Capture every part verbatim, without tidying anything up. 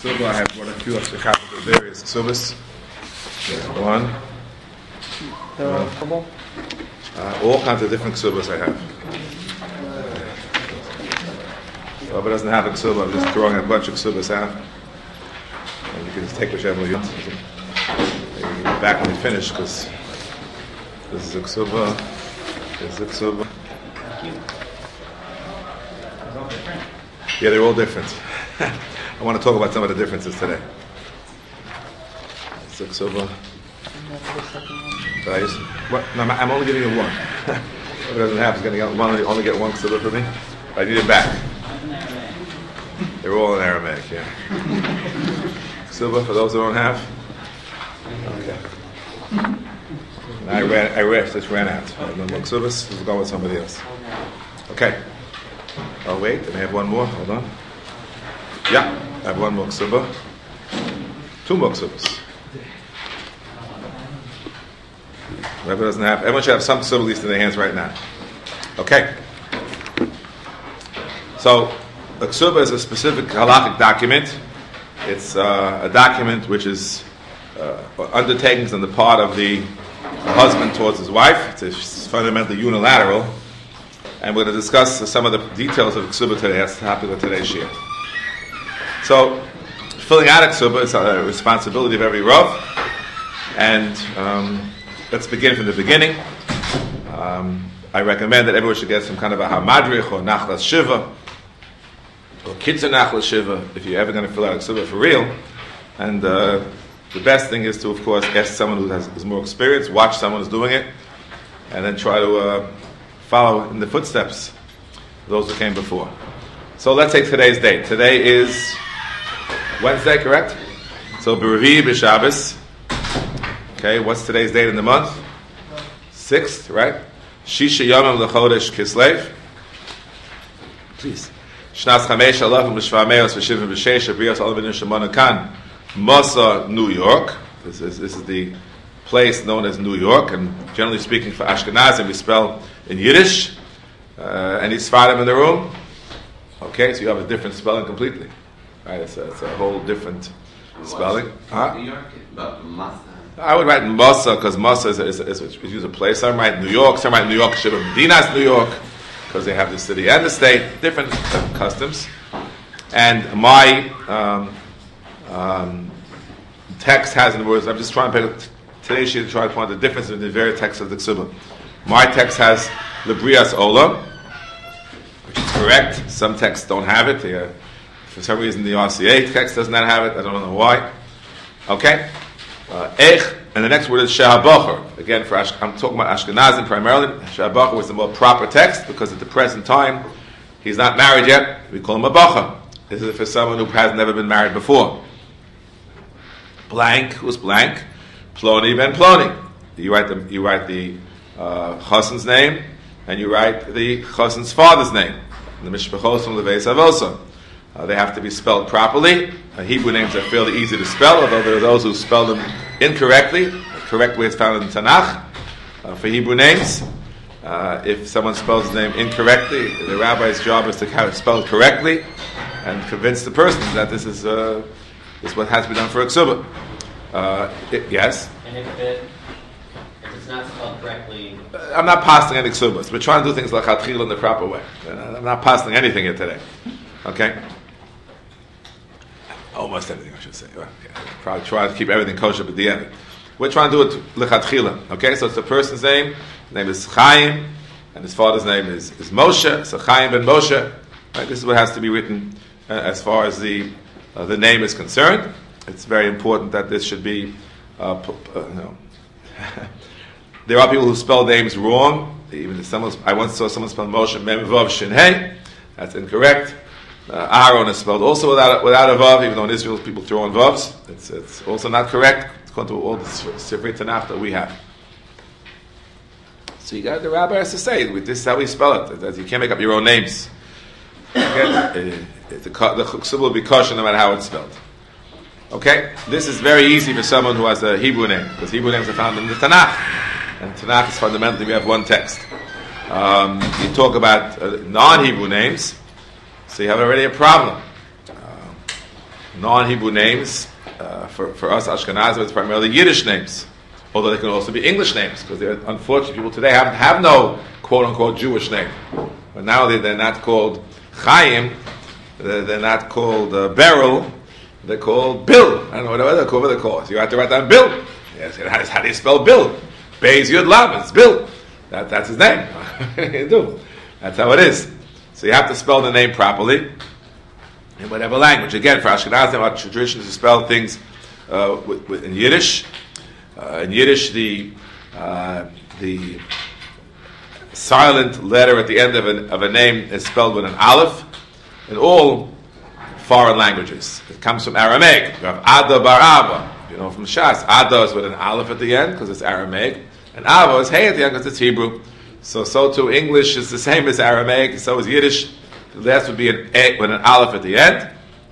Ksuba, I have brought a few extra copies of various Ksubas. One. Uh, uh, all kinds of different Ksubas I have. So if it doesn't have a Ksuba, I'm just throwing a bunch of Ksubas out. And you can just take whichever you want. Maybe back when we finish, because this is a Ksuba, this is a Ksuba. Yeah, they're all different. I want to talk about some of the differences today. Six over. Guys, what? No, I'm only giving you one. If it doesn't have, it's going to get one. Only get one ksuba for me. I need it back. They're all in Aramaic. Yeah. Ksuba for those who don't have. Okay. I ran. I ran. Just ran out. I have no more ksubas. We'll go with somebody else. Okay. Oh wait, and I have one more. Hold on. Yeah, I have one more ksuba. Two more ksubas. Whoever doesn't have, everyone should have some ksuba at least in their hands right now. Okay. So, a ksuba is a specific halakhic document. It's uh, a document which is uh, undertakings on the part of the, the husband towards his wife. It's fundamentally unilateral. And we're going to discuss uh, some of the details of ksuba today. That's the topic of today's shir. So, filling out a ksuba is a responsibility of every rav. And um, let's begin from the beginning. Um, I recommend that everyone should get some kind of a hamadrich or nachlas shiva or kitzur nachlas shiva if you're ever going to fill out a ksuba for real. And uh, the best thing is to, of course, ask someone who has, has more experience, watch someone who's doing it, and then try to uh, follow in the footsteps of those who came before. So let's take today's date. Today is Wednesday, correct? So B'Revi B'Shabbos. Okay, what's today's date in the month? Sixth, right? Shisha Yomim L'Chodesh Kislev. Please. Shnas Chamesh Alafim L'Shvameos V'Shivim V'Sheish Abrios Alvin Shemona Kan Mosa, New York. This is this is the place known as New York, and generally speaking, for Ashkenazim, we spell in Yiddish. Uh, any Sfarim in the room? Okay, so you have a different spelling completely. Right, it's a, it's a whole different spelling. Huh? New York, but Masa. I would write Masa because Masa is, is, is, is, is a place. Some write New York, some write New York, Shiva Medina's New York, because they have the city and the state, different uh, customs. And my um, um, text has in the words, I'm just trying to pick, today she try to find the difference in the various texts of the Ksuba. My text has Lebrias Ola, which is correct. Some texts don't have it. They, uh, for some reason, the R C A text does not have it. I don't know why. Okay? Uh, Ech, and the next word is Shehabacher. Again, for Ash- I'm talking about Ashkenazim primarily. Shehabacher was the more proper text because at the present time, he's not married yet. We call him a Bacher. This is for someone who has never been married before. Blank, who's blank? Ploni ben Ploni. You write the, you write the uh, Chassan's name, and you write the Chassan's father's name. The Mishpachos from Levei Savosa. Uh, they have to be spelled properly. Uh, Hebrew names are fairly easy to spell, although there are those who spell them incorrectly. The correct way is found in Tanakh uh, for Hebrew names. Uh, if someone spells the name incorrectly, the rabbi's job is to have it spelled correctly and convince the person that this is, uh, this is what has to be done for a ksuba. Uh, it, yes? And if, it, if it's not spelled correctly... Uh, I'm not passing any ksubas. We're trying to do things like Chatchil in the proper way. Uh, I'm not passing anything here today. Okay? Almost everything, I should say. Well, yeah, probably try to keep everything kosher, but the end. We're trying to do it lechatchila. Okay, so it's the person's name. His name is Chaim, and his father's name is, is Moshe. So Chaim ben Moshe. Right, this is what has to be written uh, as far as the uh, the name is concerned. It's very important that this should be. Uh, p- uh, no. There are people who spell names wrong. Even if someone, I once saw someone spell Moshe Mem Vav Shin Hey. That's incorrect. Uh, Aaron is spelled also without without a vav, even though in Israel people throw in vavs. It's it's also not correct according to all the Sifrei Tanakh that we have. So you got the rabbi has to say this is how we spell it. That you can't make up your own names. Again, uh, the the chuksuba will be kosher no matter how it's spelled. Okay, this is very easy for someone who has a Hebrew name because Hebrew names are found in the Tanakh, and Tanakh is fundamentally we have one text. Um, you talk about uh, non-Hebrew names. So you have already a problem. Uh, non-Hebrew names. Uh, for, for us, Ashkenazim, it's primarily Yiddish names. Although they can also be English names, because unfortunately people today have, have no quote-unquote Jewish name. But now they, they're not called Chaim, they're, they're not called uh, Beryl, they're called Bill. I don't know what other call they're called. So you have to write down Bill. Yes, how, how do you spell Bill? Beis Yud Lav, it's Bill. That, that's his name. You do. That's how it is. So you have to spell the name properly in whatever language. Again, for Ashkenazim, our tradition is to spell things uh, with, with, in Yiddish. Uh, in Yiddish, the uh, the silent letter at the end of, an, of a name is spelled with an aleph. In all foreign languages, it comes from Aramaic. You have Ada bar Ava, you know, from Shas. Ada is with an aleph at the end because it's Aramaic, and Ava is hey at the end because it's Hebrew. So, so too English is the same as Aramaic. So is Yiddish. The last would be an a with an aleph at the end.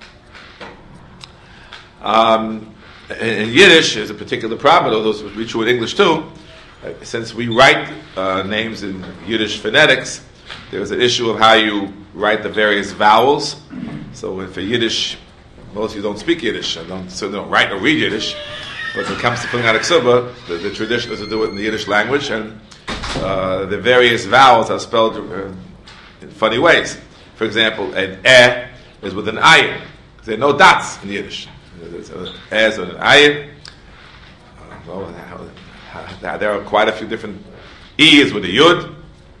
Um, In Yiddish, there's a particular problem, although this would be true in English too. Uh, since we write uh, names in Yiddish phonetics, there's an issue of how you write the various vowels. So, if for Yiddish, most of you don't speak Yiddish, and don't, so they don't write or read Yiddish. But when it comes to putting out a ksuba, the, the tradition is to do it in the Yiddish language, and uh, the various vowels are spelled uh, in funny ways. For example, an eh is with an ayin. There are no dots in Yiddish. There's an ez and an ayin. Well, there are quite a few different. E is with a yud.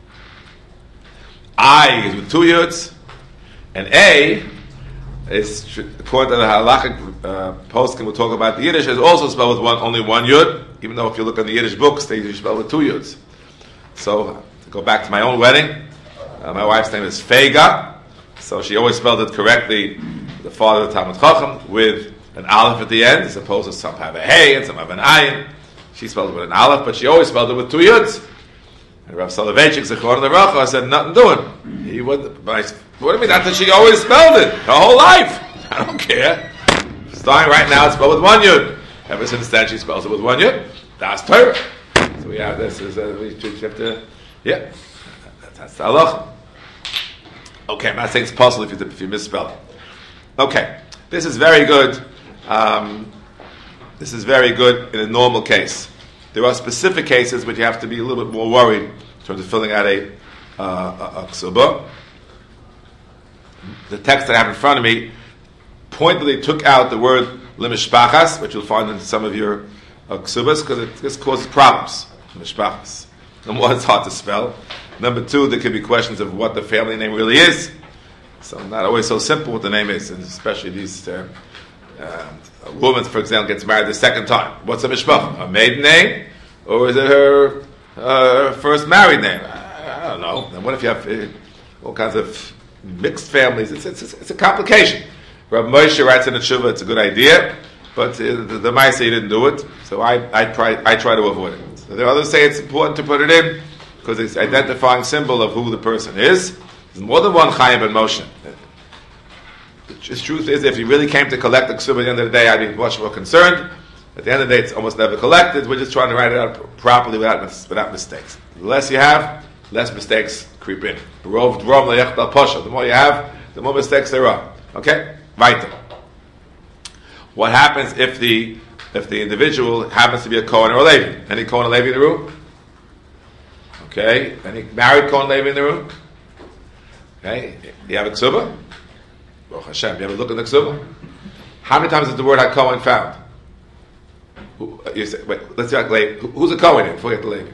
I is with two yuds. And A is, according to the halachic uh, poskim, we'll talk about the Yiddish, is also spelled with one, only one yud, even though if you look in the Yiddish books, they usually spell with two yuds. So, to go back to my own wedding, uh, my wife's name is Feiga, so she always spelled it correctly, the father of the Talmud Chacham, with an aleph at the end, as opposed to some have a hey and some have an ayin. She spelled it with an aleph, but she always spelled it with two yuds. And Rav Soloveitchik, Zechor the Racha, said, nothing doing. He wouldn't, but I, what do you mean? That's that she always spelled it, her whole life. I don't care. Starting right now, it's spelled with one yud. Ever since then, she spells it with one yud. That's Torah. So we have this, is, uh, we have to, yeah, that's the halacha. Okay, I'm not saying it's possible if you, if you misspell it. Okay, this is very good. Um, this is very good in a normal case. There are specific cases which you have to be a little bit more worried in terms of filling out a, uh, a, a ksuba. The text that I have in front of me pointedly took out the word limishpachas, which you'll find in some of your uh, ksubas, because it just causes problems. Mishpachas. Number one, it's hard to spell. Number two, there could be questions of what the family name really is. So not always so simple what the name is, and especially these. Uh, uh, a woman, for example, gets married the second time. What's a mishpach? A maiden name, or is it her uh, first married name? I, I don't know. And what if you have uh, all kinds of mixed families? It's, it's, it's a complication. Rabbi Moshe writes in the Tshuva, it's a good idea, but uh, the, the Maaseh didn't do it, so I, I try I try to avoid it. So there are others say it's important to put it in because it's identifying symbol of who the person is. There's more than one Chaim ben Moshe. The truth is, if you really came to collect the ksuba at the end of the day, I'd be much more concerned. At the end of the day, it's almost never collected. We're just trying to write it out properly without without mistakes. The less you have, less mistakes creep in. The more you have, the more mistakes there are. Okay? Weiter. What happens if the if the individual happens to be a Kohen or a Levi? Any Kohen or Levi in the room? Okay? Any married Kohen or Levi in the room? Okay? You have a ksuba? Baruch Hashem. You ever look at the ksuba? How many times is the word HaKohen found? Who, you say, wait, let's see, like, who's a Kohen here? Forget the Levi.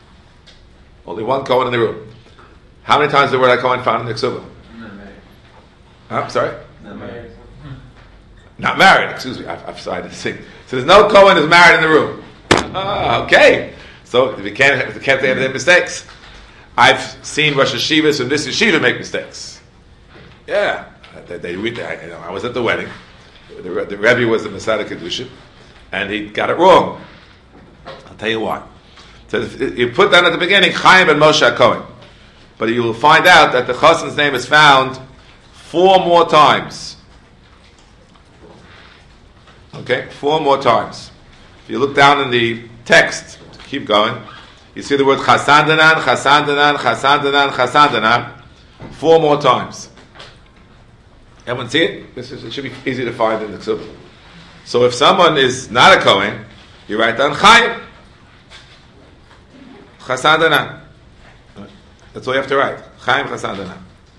Only one Kohen in the room. How many times is the word HaKohen found in the ksuba? Not married. Huh? Sorry? Not married. Not married, excuse me. I, I'm sorry, I didn't see. So there's no Kohen who's married in the room. Ah, okay. So we can't, we can't say any mistakes. I've seen Rosh Hashivas from this yeshiva make mistakes. Yeah. They, they read that. You know, I was at the wedding. The, the Rebbe was the Masada Kedusha, and he got it wrong. I'll tell you why. So you put down at the beginning Chaim ben Moshe HaKohen, but you will find out that the Chassan's name is found four more times. Okay, four more times. If you look down in the text, keep going, you see the word Chasandanan, Chasandanan, Chasandanan, Chasandanan, four more times. Everyone see it? This is, it should be easy to find in the Ksubah. So if someone is not a Kohen, you write down Chaim. Chasan Danan. That's all you have to write. Chaim Chasan Danan.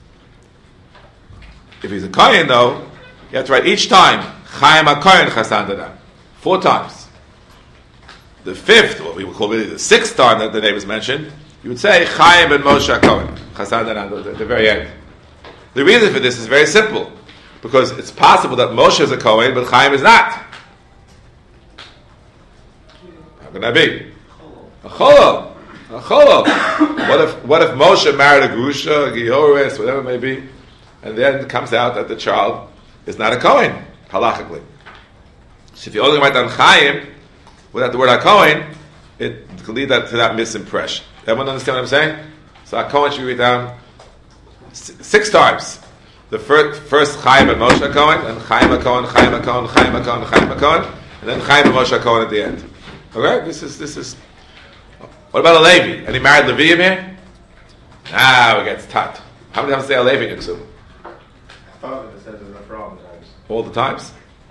If he's a Kohen, though, you have to write each time Chaim HaKohen Chasan Danan. Four times. The fifth, what we would call really the sixth time that the name is mentioned, you would say Chaim ben Moshe HaKohen Chasan Danan at the very end. The reason for this is very simple, because it's possible that Moshe is a Kohen, but Chaim is not. How can that be? A Cholol. A Cholol. What if what if Moshe married a Grusha, a Gioris, whatever it may be, and then it comes out that the child is not a Kohen, halachically. So if you only write down Chaim without the word HaKohen, it can lead that to that misimpression. Everyone understand what I'm saying? So HaKohen should be written down six times. The first, first Chaim and Moshe HaKohen, and Chaim HaKohen, Chaim HaKohen, Chaim HaKohen, Chaim HaKohen, and then Chaim and Moshe HaKohen at the end. Okay? This is, this is... What about a Levi? Any married Leviim here? Ah, it gets tight. How many times say a Levi in Ksubah? I thought it says it's a problem. All the times?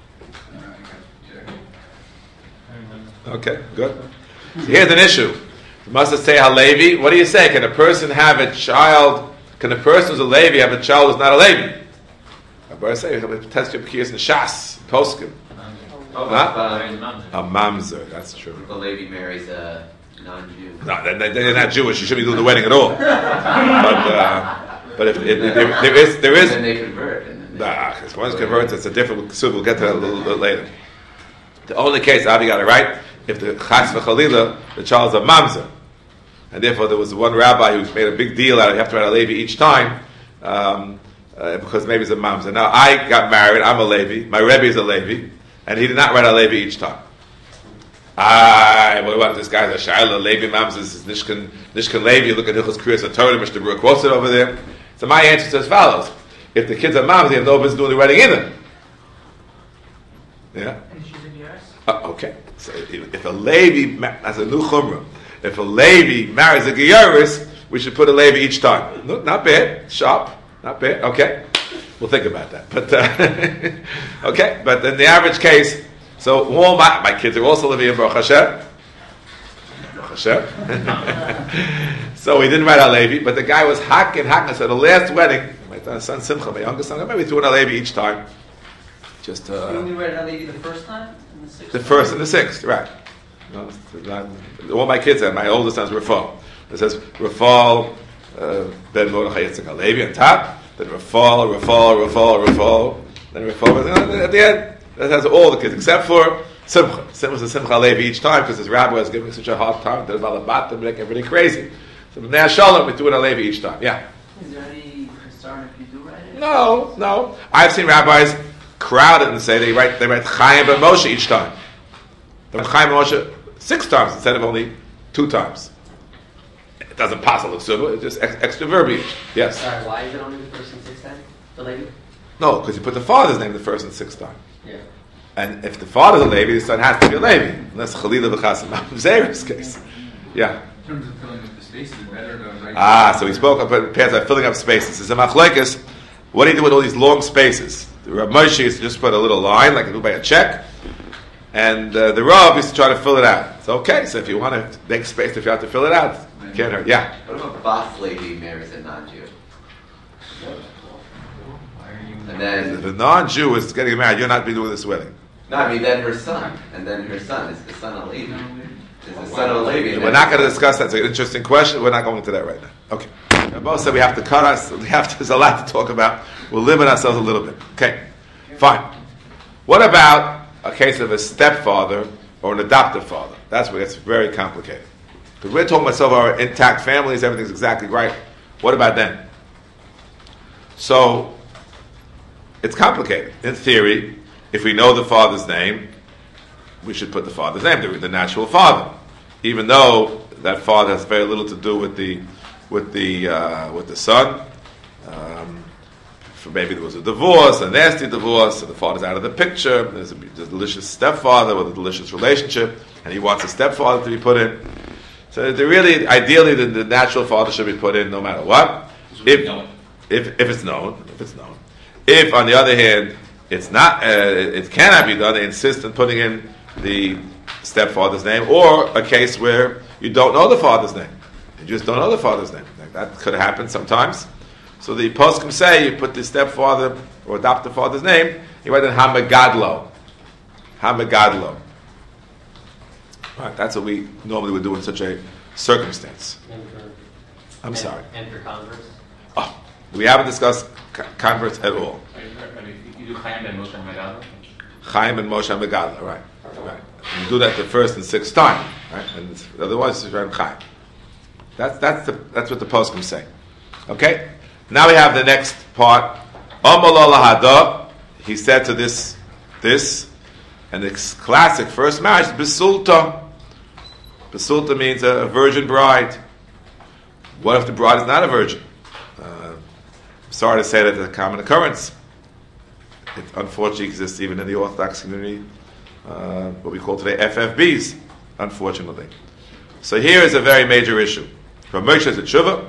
Okay, good. So here's an issue. You must say Halevi. What do you say? Can a person have a child... Can a person who's a Levi have a child who's not a Levi? I better say, test your pekias in Shas, Poskim. Oh, huh? A mamzer, that's true. If a Levi marries a non-Jew. No, they, they're not Jewish. You shouldn't be doing the wedding at all. but uh, but if, if, if there, there is there is. And then they convert. And then they nah, because once converts, it's a different. So we'll get to that a little bit later. The only case Avi got it right if the chas v'chalila the child's a mamzer. And therefore, there was one rabbi who made a big deal out of you have to write a Levi each time, um, uh, because maybe it's a mamzer. Now, I got married, I'm a Levi, my Rebbe is a Levi, and he did not write a Levi each time. Ah, what about this guy's a Shaila, Levi mamzer, this is Nishkan, Nishkan Levi, look at Hilchos Kriyas HaTorah, Mister Brewer quotes it over there. So my answer is as follows. If the kids are mamzer, they have no business doing the wedding either. Yeah? And she's in yours? Uh, okay. So if, if a Levi, that's a new chumrah. If a Levi marries a Gioris, we should put a Levi each time. No, not bad. Sharp. Not bad. Okay. We'll think about that. But, uh, okay. But in the average case, so all my, my kids are also Levi in Baruch Hashem. Baruch Hashem. So we didn't write a Levi, but the guy was hacking, hacking. So the last wedding, my son Simcha, my youngest son, maybe threw in a Levi each time. Just, uh, You only read it Levi the first time? And the sixth the time? first and the sixth, right. No, not, all my kids have, my oldest son's Rafal. It says Rafal, uh, Ben Mordechai Yitzchak Halevi on top, then Rafal, Rafal, Rafal, Rafal, then Rafal, at the end, that has all the kids, except for Simcha. Simcha was a Simcha Halevi each time, because his rabbi was giving such a hard time, there's Malabat, make everything crazy. So now Shalom, we do it Halevi each time, yeah. Is there any concern if you do write it? No, no. I've seen rabbis crowd it and say they write, they write Chaim ben Moshe each time. They write Chaim ben Moshe six times instead of only two times. It doesn't pass a l'ksubah, it's just ex- extra verbiage. Yes? Sorry, why is it only the first and sixth time? The Levi? No, because you put the father's name the first and sixth time. Yeah. And if the father's a Levi, the son has to be a Levi. Unless Chalila v'chas Imam Zerah's case. Yeah. In terms of filling up the spaces, better to write. Ah, so he spoke about pairs of filling up spaces. It's a machlekes. What do you do with all these long spaces? The Rav Moshe used to just put a little line, like you do by a check. And uh, the Rav used to try to fill it out. It's okay. So if you want to make space, if you have to fill it out, it can't hurt. Yeah. What if a Bas Levi marries a non-Jew? And If then, the non-Jew is getting married, you're not be doing this wedding. no, I mean, then her son. And then her son is the son of Levi. Is the son of Levi. and We're then- not going to discuss that. It's an interesting question. We're not going into that right now. Okay. Both said we have to cut us. We have to, there's a lot to talk about. We'll limit ourselves a little bit. Okay. Fine. What about a case of a stepfather or an adoptive father? That's where it's very complicated. Because we're talking about some of our intact families, everything's exactly right. What about them? So, it's complicated. In theory, if we know the father's name, we should put the father's name, the, the natural father. Even though that father has very little to do with the with the uh, with the son. Um, for maybe there was a divorce, a nasty divorce, so the father's out of the picture. There's a, there's a delicious stepfather with a delicious relationship, and he wants a stepfather to be put in. So they really, ideally, the, the natural father should be put in no matter what. If, if if it's known, if it's known, If, on the other hand, it's not, uh, it cannot be done, they insist on putting in the stepfather's name, or a case where you don't know the father's name. You just don't know the father's name. That could happen sometimes. So the poskim say you put the stepfather or adopted father's name, you write in Hamagadlo. Hamagadlo. Right, that's what we normally would do in such a circumstance. And for, I'm and, sorry. And for converts? Oh, we haven't discussed co- converts at all. You do Chaim and Moshe Megadol? Chaim and Moshe Megadol, right. Right. You do that the first and sixth time, right? And otherwise it's around Chaim. That's that's the that's what the poskim say. Okay? Now we have the next part. Amalol Hada, he said to this this, and it's classic first marriage, Besulta. Besulta means a virgin bride. What if the bride is not a virgin? Uh, sorry to say that it's a common occurrence. It unfortunately exists even in the Orthodox community, uh, what we call today F F Bs, unfortunately. So here is a very major issue. From Moshe to Tshuva,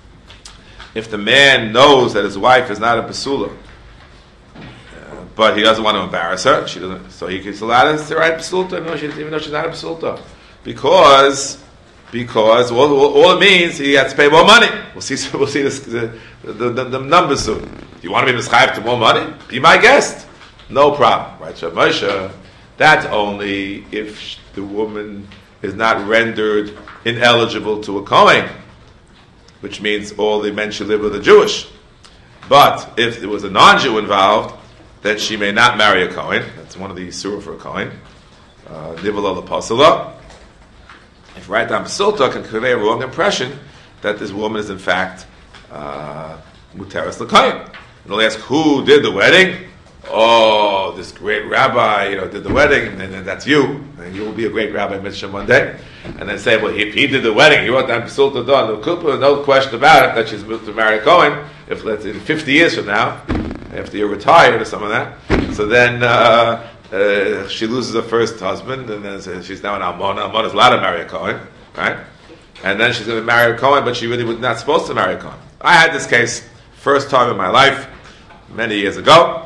if the man knows that his wife is not a Basula, uh, but he doesn't want to embarrass her, she doesn't, so he can allow her to write Basulta, no, she, even though she's not a Basulta. Because, because all, all, all it means, he has to pay more money. We'll see, we'll see this, the, the, the, the numbers soon. Do you want to be mischayev to more money? Be my guest. No problem. Right? So Moshe, that's only if the woman is not rendered ineligible to a Kohen, which means all the men should live with a Jewish. But if there was a non-Jew involved, then she may not marry a Kohen. That's one of the Yisur for a Kohen. Nivala Pasala. If right down Basulta can convey a wrong impression that this woman is in fact uh, Muteris L'Kohen. And they'll ask, who did the wedding? Oh, this great rabbi, you know, did the wedding, and then that's you, and you will be a great rabbi mitzvah one day. And then say, well, if he did the wedding, he wrote down Basulta Don, no kuppah, no question about it, that she's moved to marry a Kohen. If let's in fifty years from now, after you're retired or some of that, so then uh, uh, she loses her first husband, and then she's now an almona. Almona is allowed to marry a Kohen, right? And then she's going to marry a Kohen, but she really was not supposed to marry a Kohen. I had this case first time in my life many years ago.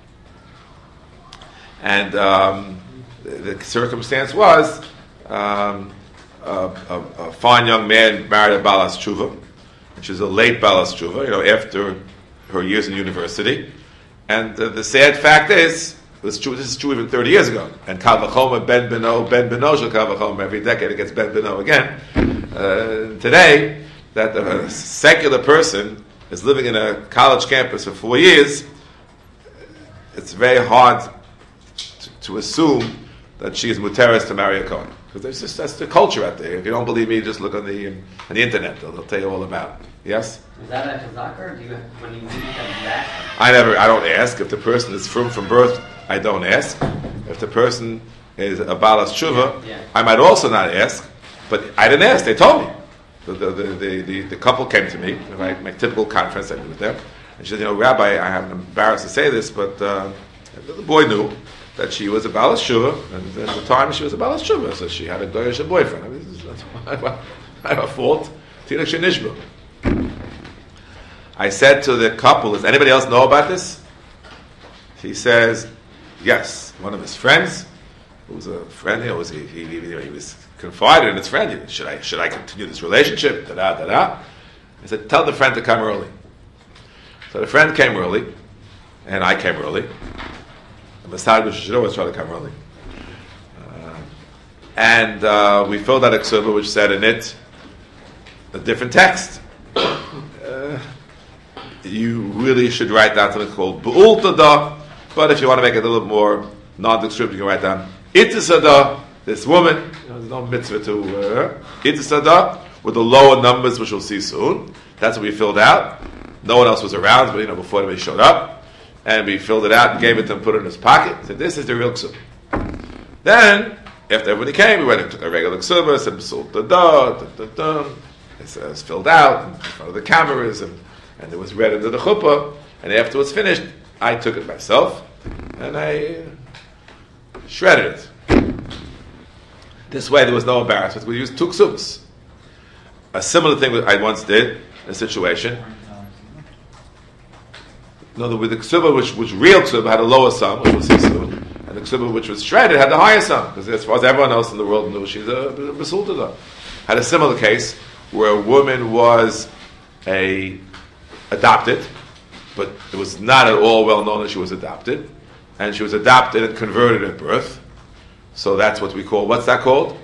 And um, the, the circumstance was um, a, a, a fine young man married a Balas Tshuva, which is a late Balas Tshuva, you know, after her years in university. And uh, the sad fact is, this, true, this is true even thirty years ago. And Kal V'chomer Ben Beno, Ben Beno shel Kal V'chomer, every decade it gets Ben Beno again. Uh, today, that a secular person is living in a college campus for four years, it's very hard to assume that she is muteris to marry a Kohen. Because there's just, that's the culture out there. If you don't believe me, just look on the um, on the internet. They'll, they'll tell you all about it. Yes? Is that a chazaka, or do you, when you meet them back? I never, I don't ask. If the person is from from birth, I don't ask. If the person is a balas tshuva, yeah, yeah. I might also not ask. But I didn't ask. They told me. The the the, the, the, the couple came to me at my, my typical conference. I was there, and she said, "You know, Rabbi, I'm embarrassed to say this, but uh, the boy knew that she was a balas tshuva, and at the time she was a balas tshuva, so she had a goyish boyfriend. I mean, this is, that's why I have a fault. Tina shenishba." I said to the couple, "Does anybody else know about this?" He says, "Yes." One of his friends, who was a friend, he was he, he, he was confided in his friend. Should I should I continue this relationship? Da da da da. I said, "Tell the friend to come early." So the friend came early, and I came early. The Masad should always try to come early. Uh, and uh, we filled out a ksuba which said in it a different text. Uh, you really should write down something called Bu'ultada, but if you want to make it a little more nondescript, you can write down Itisada, this woman, you know, there's no mitzvah to uh, Itisada, with the lower numbers, which we'll see soon. That's what we filled out. No one else was around, but you know, before anybody showed up. And we filled it out and gave it to him, put it in his pocket. Said, "This is the real ksuba." Then, after everybody came, we went and took a regular ksuba, said, "B'sul da da da da." It was filled out in front of the cameras, and, and it was read into the chuppah. And after it was finished, I took it myself, and I shredded it. This way, there was no embarrassment. We used two ksubas. A similar thing I once did in a situation. No, the, with the ksuba which was real ksuba had a lower sum, which was soon, and the ksuba which was shredded had the higher sum, because as far as everyone else in the world knew, she's a besulta. Had a similar case where a woman was a adopted, but it was not at all well known that she was adopted, and she was adopted and converted at birth. So that's what we call, what's that called?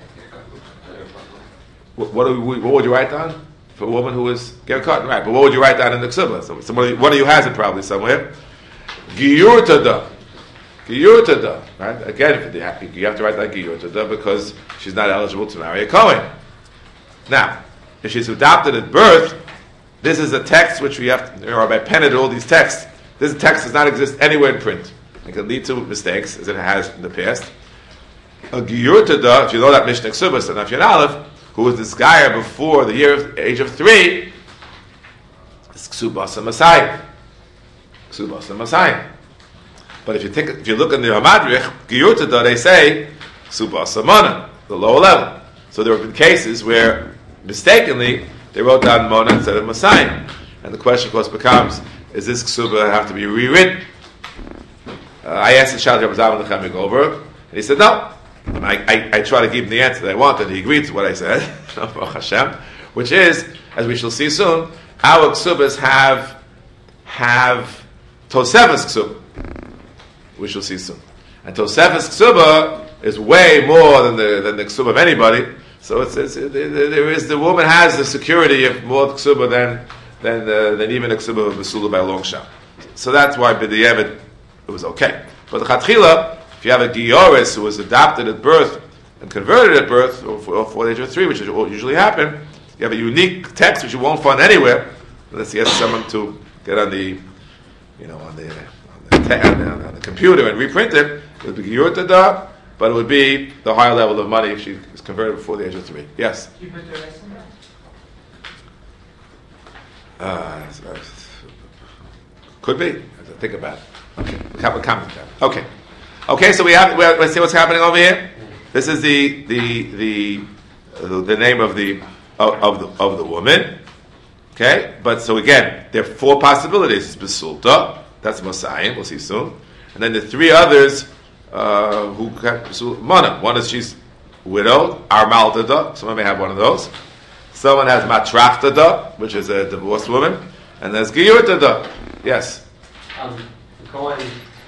What, what, do we, what would you write down? For a woman who was ger cut, right? But what would you write down in the ksuba? So somebody, one of you has it probably somewhere. Giyurtada, giyurtada, right? Again, if you, you have to write that giyurtada because she's not eligible to marry a Kohen. Now, if she's adopted at birth, this is a text which we have to, you know, Rabbi penned all these texts. This text does not exist anywhere in print. It can lead to mistakes as it has in the past. A giyurtada, if you know that Mishnah Ksubas and Afyan Aleph, who was this guy before the year of, age of three, is Ksubasa Messiah. Ksubasa Messiah. But if you think, if you look in the Hamadrich, Giyurtada, they say Ksubasa Mona, the lower level. So there have been cases where mistakenly they wrote down Mona instead of Messiah. And the question, of course, becomes: is this Ksuba have to be rewritten? Uh, I asked the Shad Rabbi Zalman Lechem Goldberg, and he said no. I, I, I try to give him the answer that I wanted. He agreed to what I said, Hashem, which is, as we shall see soon, our ksubas have have Tosefes ksuba. We shall see soon, and Tosefes ksuba is way more than the than the ksuba of anybody. So it's, it's it, it, there is the woman has the security of more ksuba than than uh, than even a ksuba of besula by a long shot. So that's why b'di'evet it was okay. But the chatchila, if you have a Gioris who was adopted at birth and converted at birth, or for, or for the age of three, which is what usually happen, you have a unique text which you won't find anywhere unless you ask someone to get on the, you know, on the on the, te- on the, on the computer and reprint it. It would be Giyurtada, but it would be the higher level of money if she was converted before the age of three. Yes. You put the rest in that? Uh, could be. I have to think about it. Okay, we'll comment that. Okay. Okay, so we have. We have let's see what's happening over here. This is the the the uh, the name of the of, of the of the woman. Okay, but so again, there are four possibilities. It's Besulta, that's Messiah. We'll see soon, and then the three others uh, who got Besulta. Mana. One is she's widowed, Armaltada. Someone may have one of those. Someone has Matrachtada, which is a divorced woman, and there's Giyurtada. Yes. Um, the Kohen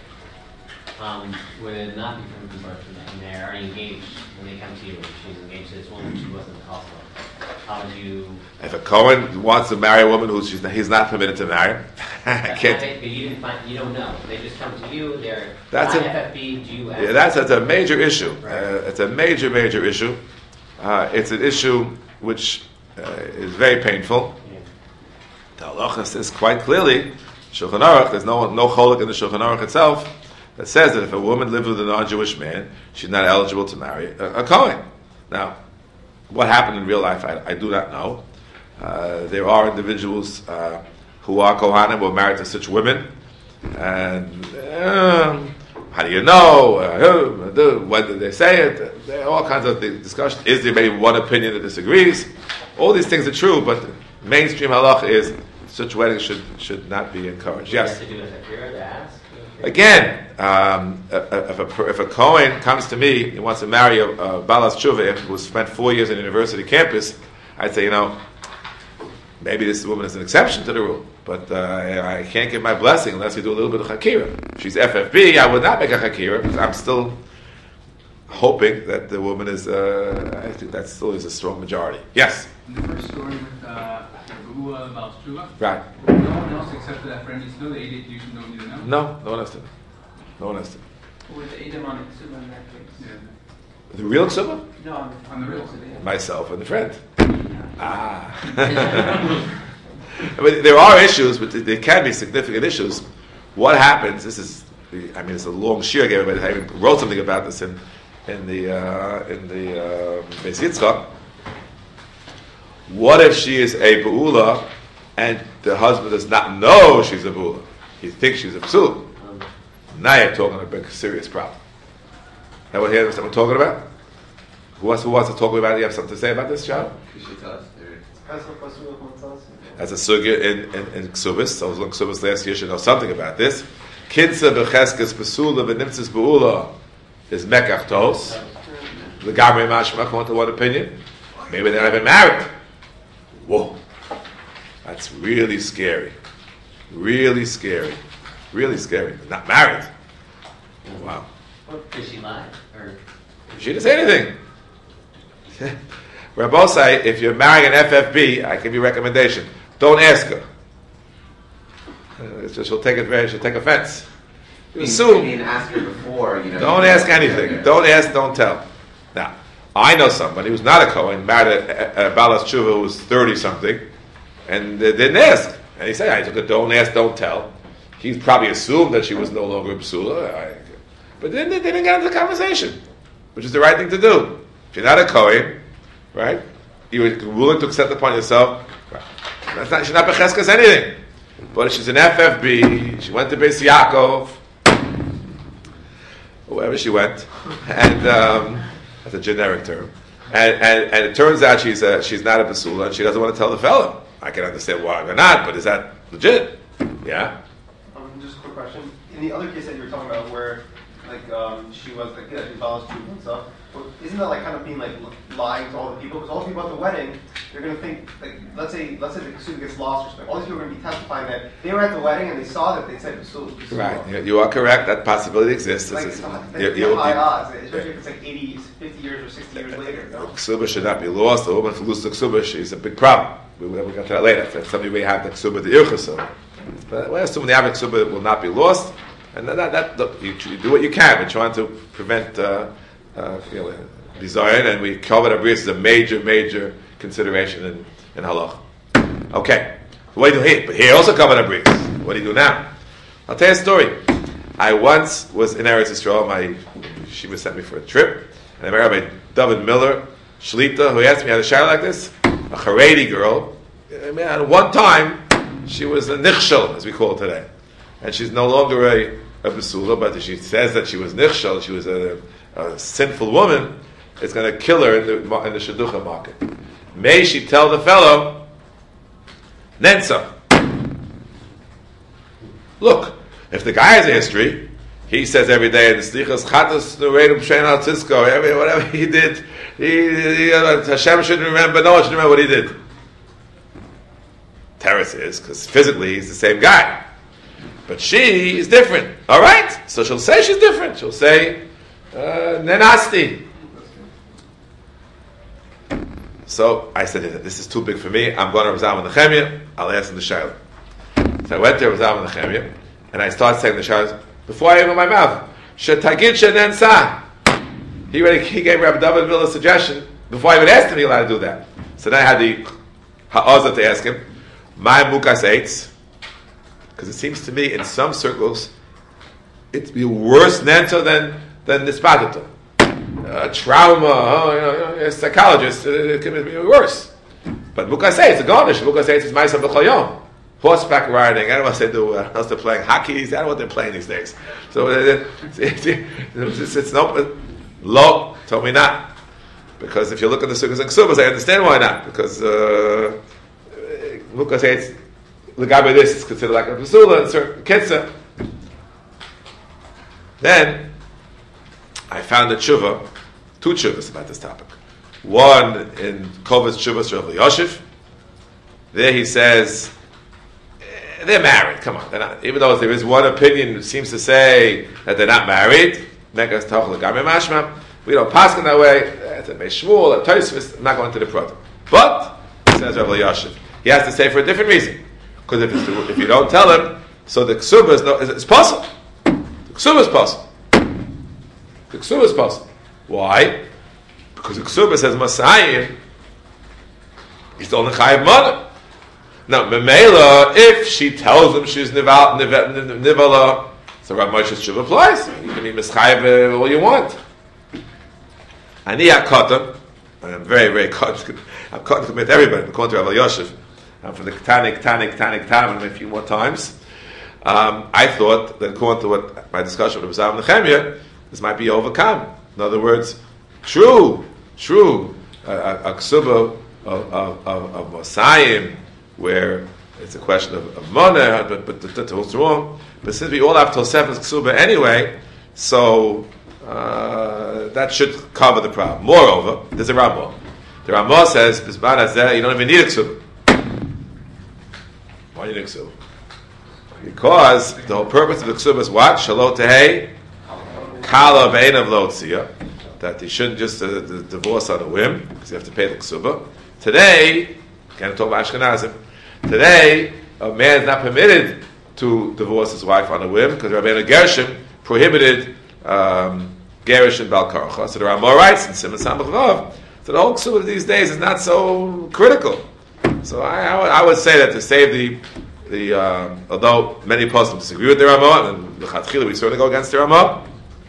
um, would not become converted, and they're already engaged when they come to you. She's engaged to this woman, she wasn't also. How would you? If a Kohen wants to marry a woman who she's not, he's not permitted to marry, I can't. Not, but you didn't find. You don't know. They just come to you. They're that's not a, F F B. Do you? Yeah, that's, that's a major issue. Right. Uh, it's a major, major issue. Uh, it's an issue which uh, is very painful. Yeah. The halacha says quite clearly, Shulchan Aruch, there's no no cholak in the Shulchan Aruch itself that says that if a woman lives with a non-Jewish man, she's not eligible to marry a, a Kohen. Now, what happened in real life, I, I do not know. Uh, there are individuals uh, who are Kohanim who are married to such women, and um, how do you know? Uh, when did they say it? There are all kinds of discussions. Is there maybe one opinion that disagrees? All these things are true, but mainstream halach is such weddings should should not be encouraged. Yes. To do as a prayer to ask. Again, um, if a if a Kohen comes to me, he wants to marry a, a Balas Tshuva who spent four years on a university campus, I'd say, you know, maybe this woman is an exception to the rule, but uh, I can't give my blessing unless you do a little bit of Hakira. If she's F F B, I would not make a Hakira, because I'm still hoping that the woman is, uh, I think that still is a strong majority. Yes? In the first story with uh, Be'ua Balas Tshuva, Right. no one else except for that friend needs to know, the eight you don't need to know? No, no one has to. No one has to. With Adam on the Ksuba in that case. Yeah. The real Ksubah? No, on the, On the real Ksuba. Myself and the friend. Ah. But there are issues, but there can be significant issues. What happens, this is, I mean, it's a long shir, but I even wrote something about this in, in the, uh, in the, uh, Beis Yitzchak. What if she is a Be'ula, and the husband does not know she's a Be'ula? He thinks she's a Psul. Now you're talking about a big, serious problem. Now what here is someone talking about? Who wants, who wants to talk about it? You have something to say about this, child? You should tell us. There- That's a sugya in, in, in Ksubis. I was looking Ksubis last year, should know something about this. Kinsa b'cheskes besula v'nimtzis be'ula is mekach tos. The Gamri Mashma, according to one opinion. Maybe they're not even married. Whoa. That's really scary. Really scary. Really scary. Not married. Wow. Did she lie? Or She didn't say anything. Rabbosai, if you're marrying an F F B, I give you a recommendation. Don't ask her. Uh, it's just, she'll take it very, she'll take offense. You I mean, assume. I mean, ask her before, you know. Don't ask anything. Don't ask, don't tell. Now, I know somebody who's not a Kohen, married a, a, a Balas Tshuva who was thirty-something, and they didn't ask. And he said, I took a don't ask, don't tell. He probably assumed that she was no longer a Psula. I, but then they didn't get into the conversation, which is the right thing to do. If you're not a Kohen, right, you're willing to accept upon yourself, right. That's not, she's not Becheskas anything. But she's an F F B, she went to Beis Yaakov, wherever she went, and um, that's a generic term. And, and, and it turns out she's a, she's not a Basula, and she doesn't want to tell the fellow. I can understand why or not, but is that legit? Yeah? Um, just a quick question. In the other case that you were talking about, where like um, she was like yeah, she follows truth and stuff, but isn't that like kind of being like lying to all the people? Because all the people at the wedding, they're going to think like let's say let's say the Ksuba gets lost or something. All these people are going to be testifying that they were at the wedding and they saw that they said Ksuba. Right. You- You are correct. That possibility exists. Like, It's- it's it's- like, you- it's you- high you- odds, especially if it's like eighty, fifty years or sixty years later. No? Ksuba should not be lost. The woman who loses the Ksuba, she's a big problem. We will we'll get to that later. That's something we have the Ksuba, the Irchasa. But we're assuming the Avik Ksuba will not be lost. And that, that, that look, you, you do what you can. We're trying to prevent uh, uh, you know, desire, and we covered Abrius as a major, major consideration in, in halach. Okay. What do you do here? But here also covered Abrius. What do you do now? I'll tell you a story. I once was in Eretz Yisrael. My Shiva sent me for a trip, and I met Rabbi David Miller, Shlita, who asked me how to shower like this. A Haredi girl. I mean, at one time, she was a nichshel, as we call it today. And she's no longer a, a Basula, but if she says that she was nichshel, she was a, a sinful woman, it's going to kill her in the, in the Shidducha market. May she tell the fellow, Nensa. Look, if the guy has a history, he says every day in the Slichas Chatas Nureinu B'Shein Al Tzisco, every whatever he did, he, he, uh, Hashem shouldn't remember. No one should remember what he did. Teres is because physically he's the same guy, but she is different. All right, so she'll say she's different. She'll say uh, Nenasti. So I said, this is too big for me. I'm going to Rav Zalman Nechemia. I'll ask him the shayla. So I went to Rav Zalman Nechemia, and I started saying the shayla before I opened my mouth. Shetagid shenensa. He already he gave Rabbi David Miller a suggestion before I even asked him he allowed to do that. So then I had the ha'azah to ask him, my mukas eitz, because it seems to me in some circles it'd be worse nenta than than nispadato. Uh, trauma, oh, you know, a psychologist, it, it could be worse. But mukas eitz, a garnish. Mukas eitz is ma'isa b'chayom. Horseback riding. I don't know what they do. I don't know if they're playing hockey. I don't know what they're playing these days. So uh, it's, it's, it's no low. Told me not, because if you look at the sukkahs and ksubas, I understand why not. Because Lukas says legabe this is considered like a basula and certain ketza. Then I found a tshuva, two tshuvas about this topic. One in Kovas Tshuvas Rav Yoshev. There he says, they're married. Come on, they're not. Even though there is one opinion that seems to say that they're not married, we don't pass in that way. It's a Meishmul, a Tosfos. I'm not going to the product. But says Rav Yashiv, he has to say for a different reason. Because if, if you don't tell him, so the ksuba is no, it's possible. The ksuba is possible. The ksuba is possible. Why? Because the ksuba says Masayim. He's only chayiv mother. Now, Memela, if she tells him she's nival, nival, nivala, so Rav Moshe's tshuva applies. You can be mischayiv all you want. Ani hakotam, and I'm very, very caught. I'm caught to commit everybody. I'm according to Rav Yoshev. I'm from the Ktanik, Ktanik, Ktanik, Ktanik, a few more times. Um, I thought that according to what my discussion with Rav Nechemia, this might be overcome. In other words, true, true, uh, a ksuba of of, of, of Mosayim, where it's a question of, of Moneh, but but that's what's wrong. But since we all have Tosefes Ksuba anyway, so uh, that should cover the problem. Moreover, there's a Ramah. The Ramah says, "Bisman hazeh, you don't even need a Ksuba." Why do you need a Ksuba? Because the whole purpose of the Ksuba is what? Shalot tehei kala ve'enav lo tzia, that you shouldn't just uh, d- divorce on a whim, because you have to pay the Ksuba. Today, can't talk about Ashkenazim. Today, a man is not permitted to divorce his wife on a whim, because Rabbeinu Gershom prohibited um, Gerish and Bal Karcha. So there are more rights in Simon Samach Vav. So the whole Ksuba these days is not so critical. So I, I, would, I would say that to save the the um, although many poskim disagree with the Ramah, and the Chatchila we certainly go against the Ramah.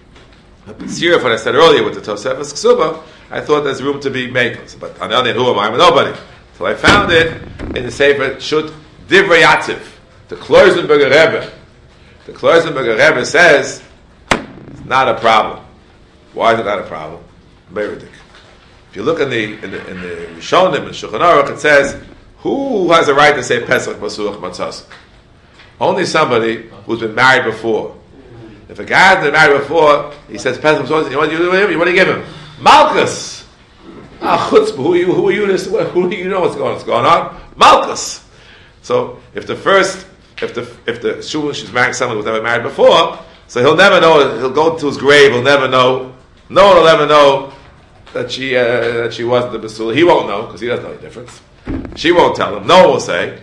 But here, what I said earlier with the Tosefes Ksuba, I thought there's room to be made. But on the other hand, who am I? I'm nobody. So I found it in the Sefer Shut Divrei Yatziv, the Kloisenberger Rebbe. The Kloisenberger Rebbe says it's not a problem. Why is it not a problem? Beridik. If you look in the in the in the Rishonim and Shulchan Aruch, it says who has a right to say Pesach Basuach Matzos? Only somebody who's been married before. If a guy has been married before, he says Pesach Matzos, you know what you do with him? You want to give him Malchus. Ah, chutzpah. Who are you? Who are you? This? Who do you know what's going? What's going on? Malchus. So if the first, if the if the shul she's marrying someone who's never married before, so he'll never know. He'll go to his grave. He'll never know. No one will ever know that she uh, that she wasn't the basula. He won't know because he doesn't know the difference. She won't tell him. No one will say.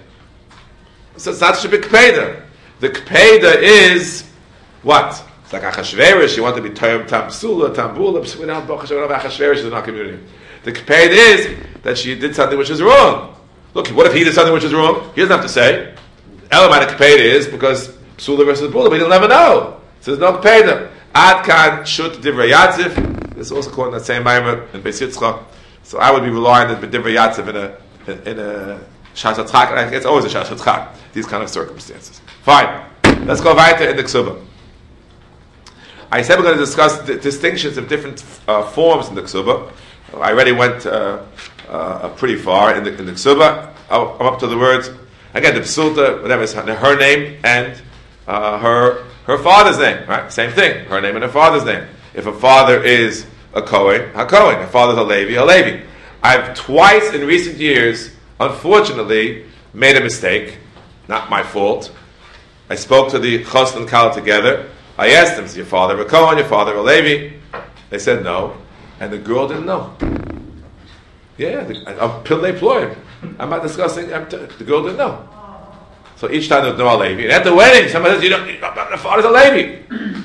So it's not should be kpeda. The kpeda is what? It's like Achashverosh. You want to be tam tam basula, tam bula. Without Achashverosh in our community. The kpeda is that she did something which is wrong. Look, what if he did something which is wrong? He doesn't have to say. Elamite kpeda is because basula versus bula, but he'll never know. So there's no kpeda. Ad kan shut divrei yatziv. This is also called in the same Maimer in Beis Yitzchak. So I would be relying on divrei yatziv in a in a shashat chak. It's always a shashat chak. These kind of circumstances. Fine. Let's go weiter in the Ksuba. I said we're going to discuss the distinctions of different uh, forms in the Ksuba. I already went uh, uh, pretty far in the in the Ksuba. I'm up to the words again. The Psulta, whatever is her, her name and uh, her her father's name. Right, same thing. Her name and her father's name. If a father is a Kohen, a Kohen. If a father's a Levi, a Levi. I've twice in recent years, unfortunately, made a mistake. Not my fault. I spoke to the Chosn and Kala together. I asked them, is your father a Kohen, your father a Levi? They said no. And the girl didn't know. Yeah, the, I'm Pillei Ployim. I'm not discussing, I'm t- the girl didn't know. So each time there was no Levi. And at the wedding, somebody says, you don't, the father's a Levi.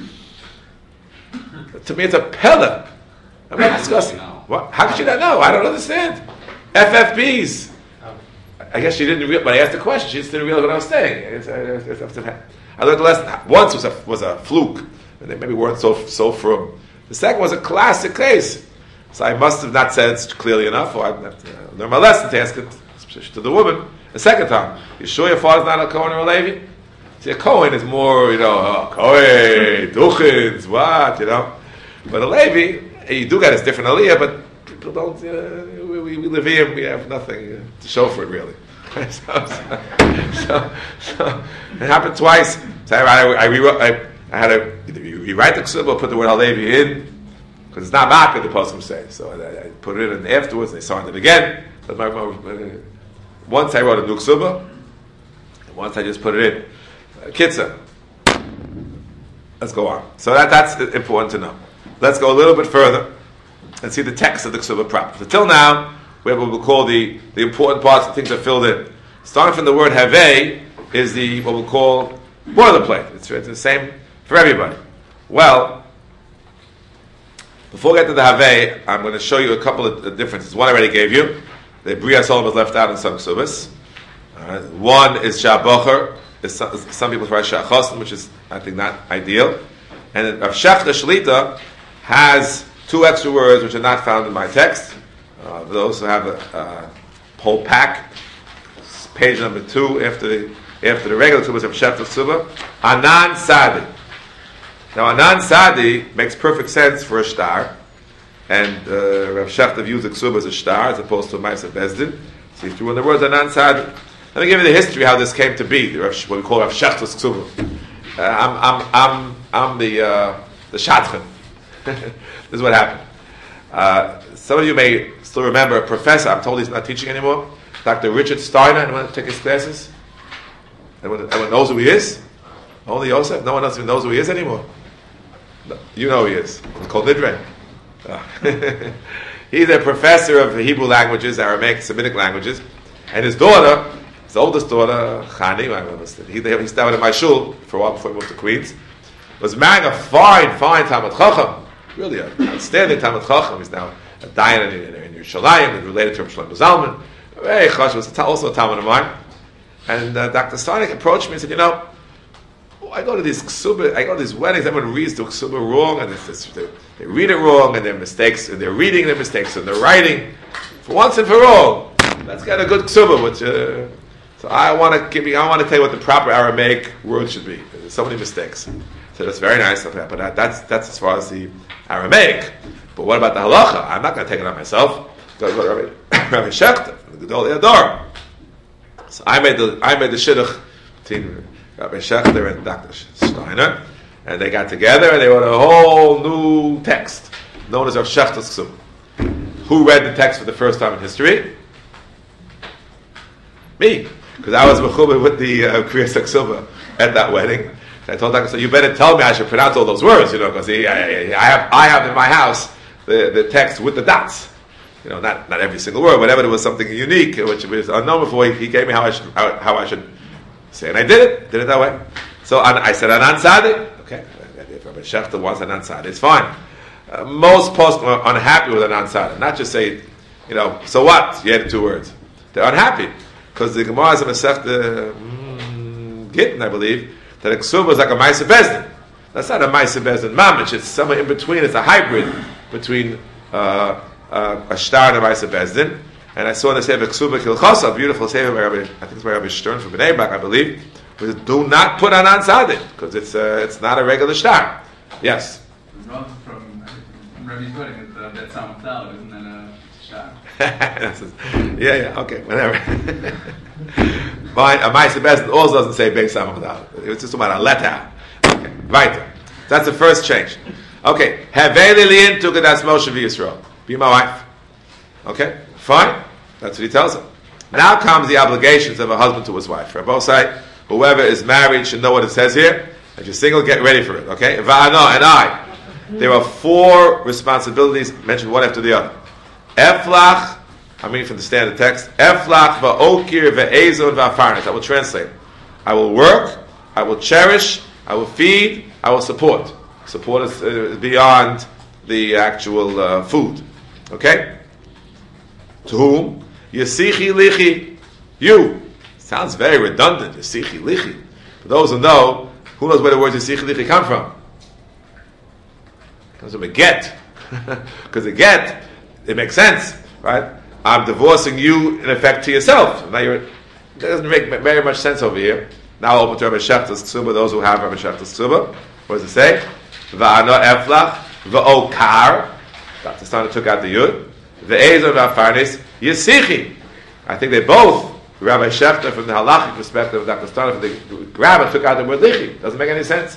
To me, it's a pella. I'm not discussing. What? How could she not know? I don't understand. F F Bs. I guess she didn't realize, but I asked the question, she just didn't realize what I was saying. It's, it's, it's, it's, I learned the lesson. Once was a, was a fluke, and they maybe weren't so so firm. The second was a classic case. So I must have not said it clearly enough, or I have to learn my lesson to ask it to the woman the second time. You sure your father's not a Kohen or a Levi? See, a Kohen is more, you know, oh, Kohen, Duchins, what, you know. But a Levi, you do get a different aliyah, but people don't, uh, we, we, we live here and we have nothing uh, to show for it, really. so, so, so, so, it happened twice. So I, I, I, rewrote, I, I had to either rewrite the Ksuba or put the word Halevi in, because it's not Makah, the Poskim say. So I, I put it in afterwards, and they signed it again. But my, my, once I wrote a new Ksuba, and once I just put it in. Uh, Kitza. Let's go on. So that, that's important to know. Let's go a little bit further and see the text of the Ksuba proper. So till now, we have what we'll call the, the important parts, the things that are filled in. Starting from the word Haveh is the what we'll call boilerplate. It's, it's the same for everybody. Well, before we get to the Haveh, I'm going to show you a couple of differences. One I already gave you. The Bria Solomon was left out in some Ksubas. Uh, one is Shah Bocher. Some, some people write Shah Chosn, which is, I think, not ideal. And Rav Shechta Shlita has two extra words which are not found in my text. Uh, those who have a uh, whole pack, page number two after the after the regular Ksubas of Shechta Ksuba, Anan Sadi. Now Anan Sadi makes perfect sense for a star, and uh, Rav Shechter used the ksuba as a star as opposed to a Ma'aseh Bezdin. So he threw in the words Anan Tzaddik. Let me give you the history how this came to be. The Rav, what we call Rav Shechter's ksuba. Uh, I'm I'm I'm I'm the uh, the shadchan. This is what happened. Uh, some of you may still remember a professor. I'm told he's not teaching anymore. Doctor Richard Steiner. Anyone take his classes? Anyone, anyone knows who he is? Only Yosef. No one else even knows who he is anymore. No, you know who he is. He's called Nidre. Uh, he's a professor of Hebrew languages, Aramaic, Semitic languages, and his daughter, his oldest daughter, Chani, he, he started in my shul for a while before he moved to Queens, was marrying a fine, fine Talmud Chacham, really an outstanding Talmud Chacham. He's now a Dayan in, in, in Yerushalayim, and related to Shlomo Zalman. Very chosh, was also a Talmud of mine. And uh, Doctor Steiner approached me and said, you know, I go to these ksuba, I go to these weddings, everyone reads the ksuba wrong, and it's, it's, they, they read it wrong, and their mistakes, and they're reading their mistakes, and they're writing. For once and for all, let's get a good ksuba. Which, uh, so I want to give you, I want to tell you what the proper Aramaic word should be. There's so many mistakes. So that's very nice, but that, that's that's as far as the Aramaic. But what about the halacha? I'm not going to take it on myself. Go to Rabbi, Rabbi Shechter, the Gedolei Hador. So I made the I made the shidduch between Rabbi Shechter and Doctor Steiner, and they got together and they wrote a whole new text known as Rav Shechter's Ksub. Who read the text for the first time in history? Me, because I was mechuber with the uh, Kriyas Ksubah at that wedding. I told Doctor, so you better tell me I should pronounce all those words, you know, because I, I, I have I have in my house the, the text with the dots. You know, not not every single word, whenever there was something unique, which was unknown before, he, he gave me how I should how, how I should say, and I did it, did it that way. So I said Anan Tzaddik. Okay, if Rabbi Shechter wants Anan Tzaddik, it's fine. Uh, most posts are unhappy with Anan Tzaddik. Not just say, you know, so what? You added two words. They're unhappy because the Gemara is a Masechta mm, Gittin, I believe, that a ksuba is like a Ma'aseh Bezdin. That's not a Ma'aseh Bezdin Mamish. It's somewhere in between. It's a hybrid between uh, uh, a shtar and a Ma'aseh Bezdin. And I saw the Sefer Ksuba Kilchasa, a beautiful Sefer by Rabbi, I think it's by Rabbi Stern from Bnei Brak, I believe. But do not put Anan Tzaddik, because it's uh, it's not a regular shtar. Yes? From, from Rabbi's wedding, it's uh, that sound cloud, isn't that a shtar? yeah, yeah, okay, whatever. Fine, a Ma'aseh Bezdin also doesn't say Beis Samach. It's just about a letter. Okay, right. That's the first change. Okay, Haveli Liin took it as Moshe v'Yisrael. Be my wife. Okay? Fine, that's what he tells him. Now comes the obligations of a husband to his wife. Rabbi say, whoever is married should know what it says here. If you're single, get ready for it. Okay? Va'ano and I. There are four responsibilities mentioned one after the other. Eflach, I'm reading from the standard text. Eflach va'okir va'ezon va'farnes. I will translate. I will work. I will cherish. I will feed. I will support. Support is uh, beyond the actual uh, food. Okay? To whom? Yasichi lichi. You. Sounds very redundant. Yasichi lichi. For those who know, who knows where the words Yasichi lichi come from? It comes from a get. Because a get, it makes sense, right? I'm divorcing you, in effect, to yourself. Now you're, it doesn't make very much sense over here. Now open to Rabbi Shechter's Ksuba, those who have Rabbi Shechter's Ksuba. What does it say? Va'ano eflach, va'okar. Doctor Steiner took out the yud. Ve'ezon va'farnes yisichi. I think they both, Rabbi Shechter from the halachic perspective, of Doctor Steiner from the grammar, took out the word lichi. Doesn't make any sense.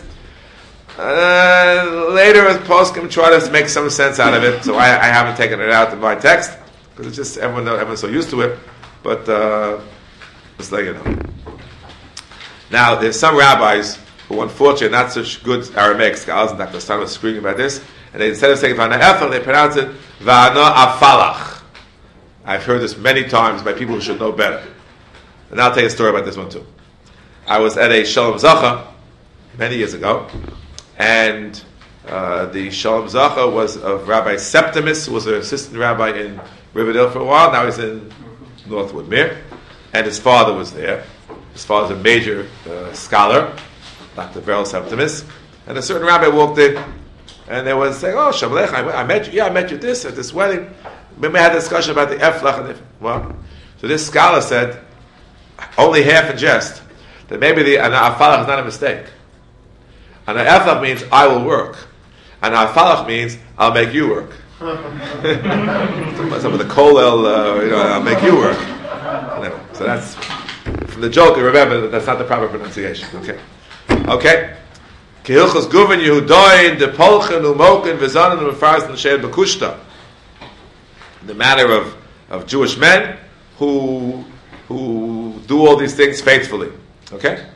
Uh, later, as poskim try to make some sense out of it, so I, I haven't taken it out in my text because it's just everyone everyone's so used to it. But uh, just let you know. Now, there's some rabbis who, unfortunately, are not such good Aramaic scholars, and Doctor Steiner was screaming about this. And they, instead of saying Va'ana Efel, they pronounce it Va'ana Afalach. I've heard this many times by people who should know better. And I'll tell you a story about this one too. I was at a Shalom Zacha many years ago, and uh, the Shalom Zacha was of Rabbi Septimus, who was an assistant rabbi in Riverdale for a while. Now he's in Northwood Mere, and his father was there. His father's a major uh, scholar, Doctor Beryl Septimus, and a certain rabbi walked in. And they were saying, "Oh, Shamlech, I, I met you. Yeah, I met you this at this wedding." Then we had a discussion about the eflach and the well. So this scholar said, only half in jest, that maybe the afalach is not a mistake. And eflach means I will work, and afalach means I'll make you work. Some of the kolel, uh, you know, I'll make you work. Anyway, so that's from the joke. Remember that that's not the proper pronunciation. Okay, okay. Kehilchos guven Yehudoin de polchen umoken v'zanen u'mefarzen l'sheir b'kushta. The matter of of Jewish men who who do all these things faithfully. Okay.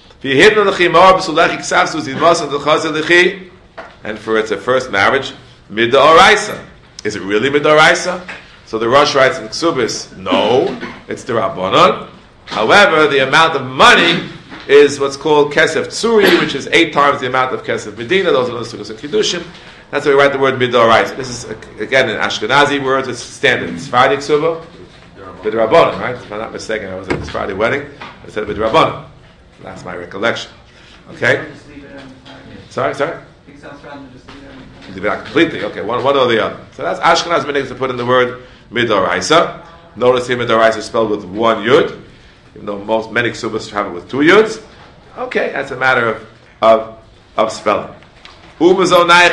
And for it's a first marriage, mid'oraisa. Is it really mid'oraisa? So the Rosh writes in Ksubis, no, it's the Rabbanon. However, the amount of money is what's called Kesef Tsuri, which is eight times the amount of Kesef Medina. Those are the Sukkos of Kiddushin. That's why we write the word mid'oraisa. This is, again, in Ashkenazi words, it's standard. It's Friday Ksuba, mid'Rabbanon, right? If I'm not mistaken, I was at this Friday wedding. I said mid'Rabbanon. That's my recollection. Okay? Just leave it on the fire. Sorry, sorry? I think sounds rather just leave it on the fire. Leave it out completely. Okay, one, one or the other. So that's Ashkenaz minhag to put in the word midoraisa. Notice here midoraisa is spelled with one yud, even though most many ksubas have it with two yuds. Okay, that's a matter of of, of spelling. This is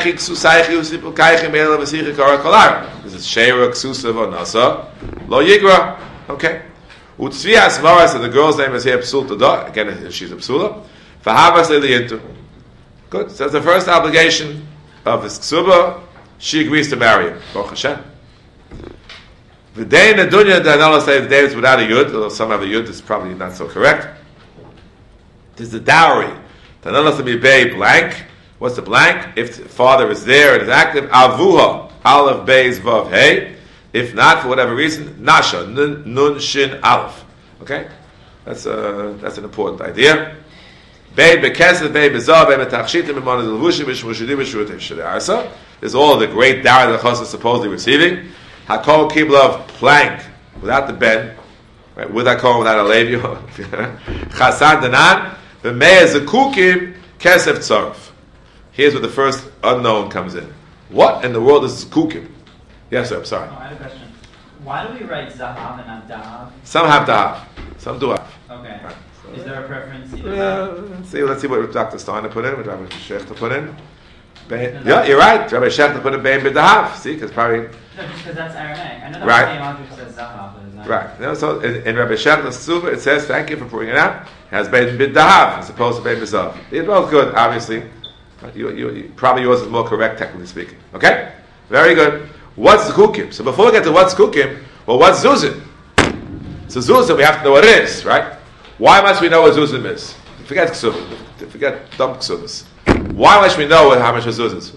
sheira ksusa v'nasa lo yigra. Okay. Utzvi asmara, so the girl's name is here Psul Tada. Again, she's a Psula. Fahavas liliintu. Good. So that's the first obligation of this ksuba. She agrees to marry him. Baruch Hashem. The day in the dunya that Allah says the day is without a yud, although some have a yud, is probably not so correct. There's the dowry. The Allah says be blank. What's the blank? If the father is there and is active, avuha aleph beis vav hey. If not, for whatever reason, nasha nun, nun shin aleph. Okay, that's uh, that's an important idea. Bei bekesed bei bezav bei betachshitim b'mon delvushim b'shmushidim b'shutim shle'arsa. Is all the great dowry that Chos is supposedly receiving. Hakol kiblav plank without the ben, right? With hakol without a levi. Chasan danan v'mei zekukim kesef tzarf. Here's where the first unknown comes in. What in the world is zekukim? Yes, sir. I'm sorry. Oh, I have a question. Why do we write Zahav and not Dahav? Some have Dahav. Some do have. Okay. Right. So, is there a preference? Either yeah, let's see. Let's see what Doctor Steiner put in. What Rabbi Shechter put in. Bein, yeah, you're right. Rabbi Shechter put in Bein b'Dahav. See, because probably. No, just because that's Aramaic. I know that right. same object says Zahav, but it's not. Right. You know, so in, in Rabbi Shechter's Tzuva, it says, "Thank you for bringing it out." It has Bein b'Dahav as opposed to Bein b'Zav. It's both good, obviously. But you, you, you, probably yours is more correct, technically speaking. Okay, very good. What's Zukim? So before we get to what's Zukim, well, what's Zuzim? So Zuzim, we have to know what it is, right? Why must we know what Zuzim is? Forget Ksubim. Forget dumb Ksubis. Why must we know how much a Zuzim is?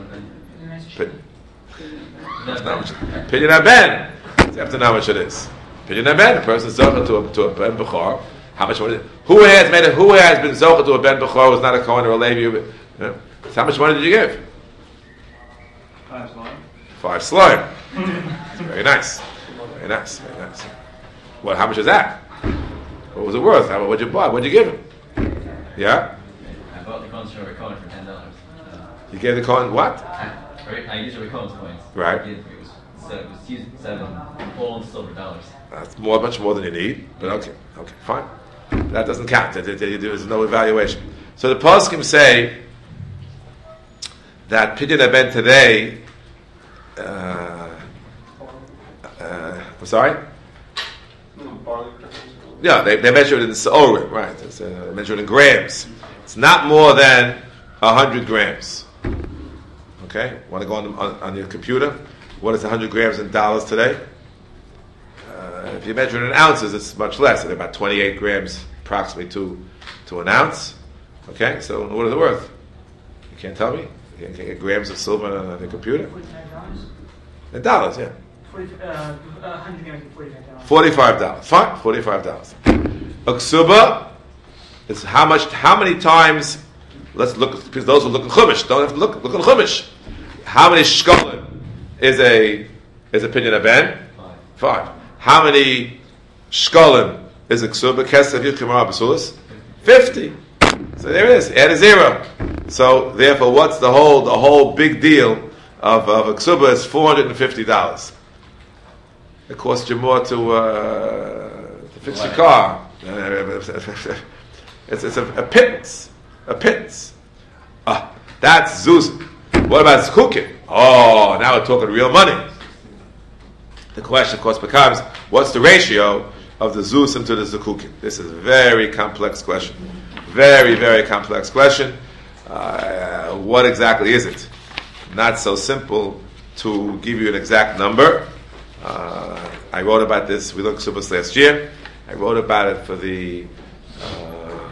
Pidyon haben. You have to know how much it is. Pidyon haben. A person is zocher to a, to a ben b'chor. How much money? Who has made it? Who has been zocher to a ben b'chor who's not a Kohen or a Levi? You know, so how much money did you give? Five slime. Five slime. Very nice. Very nice. Very nice. Well, how much is that? What was it worth? How what did you buy? What did you give him? Yeah. I bought the coins from a coin for ten dollars. You gave the coin what? I, I used a coins coins. Right. It was seven, it was used seven gold silver dollars. That's more, much more than you need. But okay, okay, fine. That doesn't count. There, there, there, there's no evaluation. So the poskim say that Pidyon haben today. Uh, uh, I'm sorry. Yeah, they, they measure it in Seorim, right? It's uh, measured in grams. It's not more than a hundred grams. Okay, want to go on, on on your computer? What is a hundred grams in dollars today? Uh, if you measure it in ounces, it's much less. It's about twenty-eight grams, approximately to to an ounce. Okay, so what is it worth? You can't tell me. You can't get grams of silver on, on the computer. forty-five dollars? In dollars, yeah. forty, uh, one hundred grams for forty-five dollars. Forty-five dollars. Fine, forty-five dollars. A ksuba is how much? How many times? Let's look because those who look at chumash don't have to look. Look at chumash. How many shkolim is a is a pidyon haben? Five. Five. How many shkolim is a ksuba? Kesef yichimar b'sulas? Fifty. So there it is. Add a zero. So therefore, what's the whole the whole big deal of of a ksuba is four hundred and fifty dollars. It costs you more to uh, to fix your car. It's it's a, a pittance, a pittance. Ah, that's zuz. What about zkukim? Oh, now we're talking real money. The question, of course, becomes, what's the ratio of the Zusim to the Zakukim? This is a very complex question. Very, very complex question. Uh, what exactly is it? Not so simple to give you an exact number. Uh, I wrote about this, we looked at Subas last year. I wrote about it for the uh,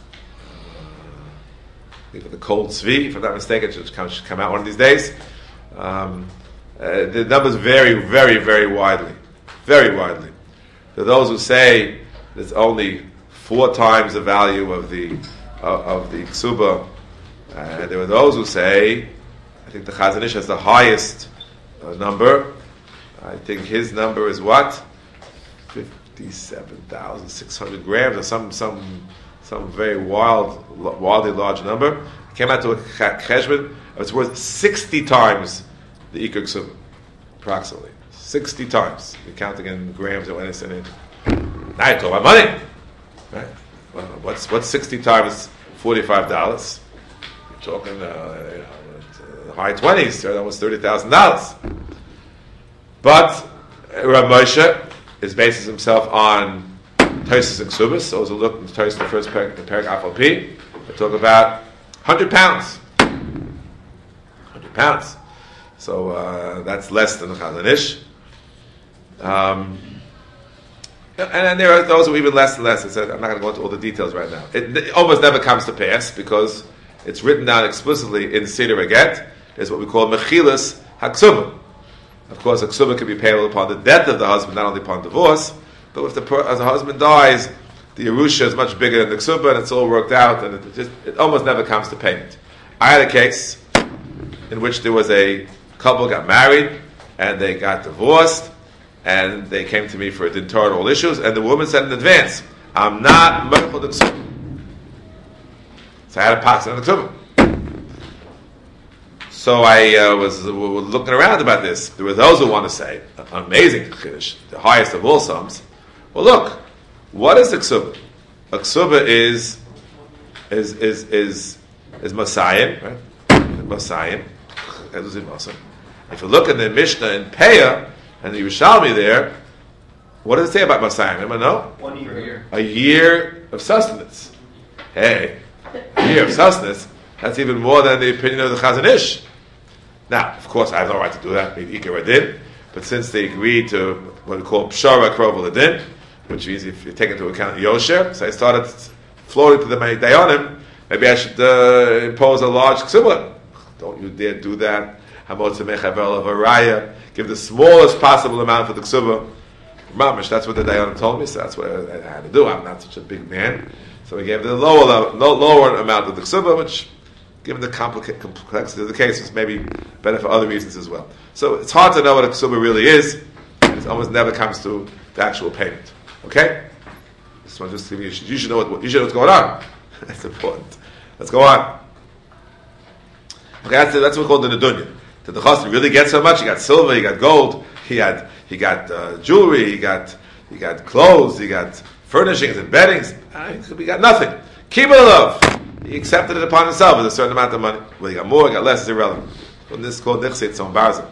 for the Cold Tzvi, if I'm not mistaken, it should come, should come out one of these days. Um, uh, the numbers vary very, very widely. Very widely. There are those who say there's only four times the value of the uh, of the Ksuba. And there are those who say, I think the Chazon Ish has the highest uh, number. I think his number is what? fifty-seven thousand six hundred grams, or some some some very wild, wildly large number. It came out to a cheshbon. It's worth sixty times the Iker Ksuba, approximately sixty times. You're counting in grams or anything in it. Now you talk about money, right? Well, what's what's sixty times forty-five dollars? You're talking uh, you know, high twenties, almost thirty thousand dollars. But Rav Moshe is bases himself on Tosas and Ksubas. Those who look at Tosas, the first parak, the parak Afal Pi, they talk about one hundred pounds. one hundred pounds. So uh, that's less than the Chazon Ish. Um, and, and there are those who are even less and less. I said, I'm not going to go into all the details right now. It, it almost never comes to pass because it's written down explicitly in Seder Aget. There's what we call Mechilas HaKsubah. Of course, a ksuba can be payable upon the death of the husband, not only upon divorce. But if the as the husband dies, the Yerusha is much bigger than the ksuba, and it's all worked out, and it, just, it almost never comes to payment. I had a case in which there was a couple got married, and they got divorced, and they came to me for internal issues, and the woman said in advance, I'm not merchel the ksuba. So I had a pass on the ksuba. So I uh, was, was looking around about this. There were those who want to say, amazing chiddush, the highest of all sums. Well, look, what is a ksuba? A ksuba is is is is is Masayim, right? Masayim. If you look in the Mishnah in Peah and the Yerushalmi there, what does it say about Masayim? Anyone know? One year. A year of sustenance. Hey, a year of sustenance. That's even more than the opinion of the Chazon Ish. Now, of course, I have no right to do that, maybe Iker Adin, but since they agreed to what we call Pshara Krovel Adin, which means if you take into account Yosher, so I started floating to the Dayanim, maybe I should uh, impose a large ksuba. Don't you dare do that. Hamotza Mechavel of Araya, give the smallest possible amount for the ksuba. Mamish, that's what the Dayanim told me, so that's what I had to do. I'm not such a big man. So we gave the lower, level, lower amount of the ksuba, which, given the complica- complexity of the cases, maybe better for other reasons as well. So it's hard to know what a ksuba really is, and it almost never comes to the actual payment. Okay? This one just you should, you should know what you should know what's going on. That's important. Let's go on. Okay, that's, that's what we call the nedunya. Did the chassid really get so much? He got silver, he got gold, he had he got uh, jewelry, he got he got clothes, he got furnishings and beddings. Uh, he got nothing. Keep it love. He accepted it upon himself with a certain amount of money. Whether he got more, he got less, is irrelevant. When this is called nichsit, so embarrassing.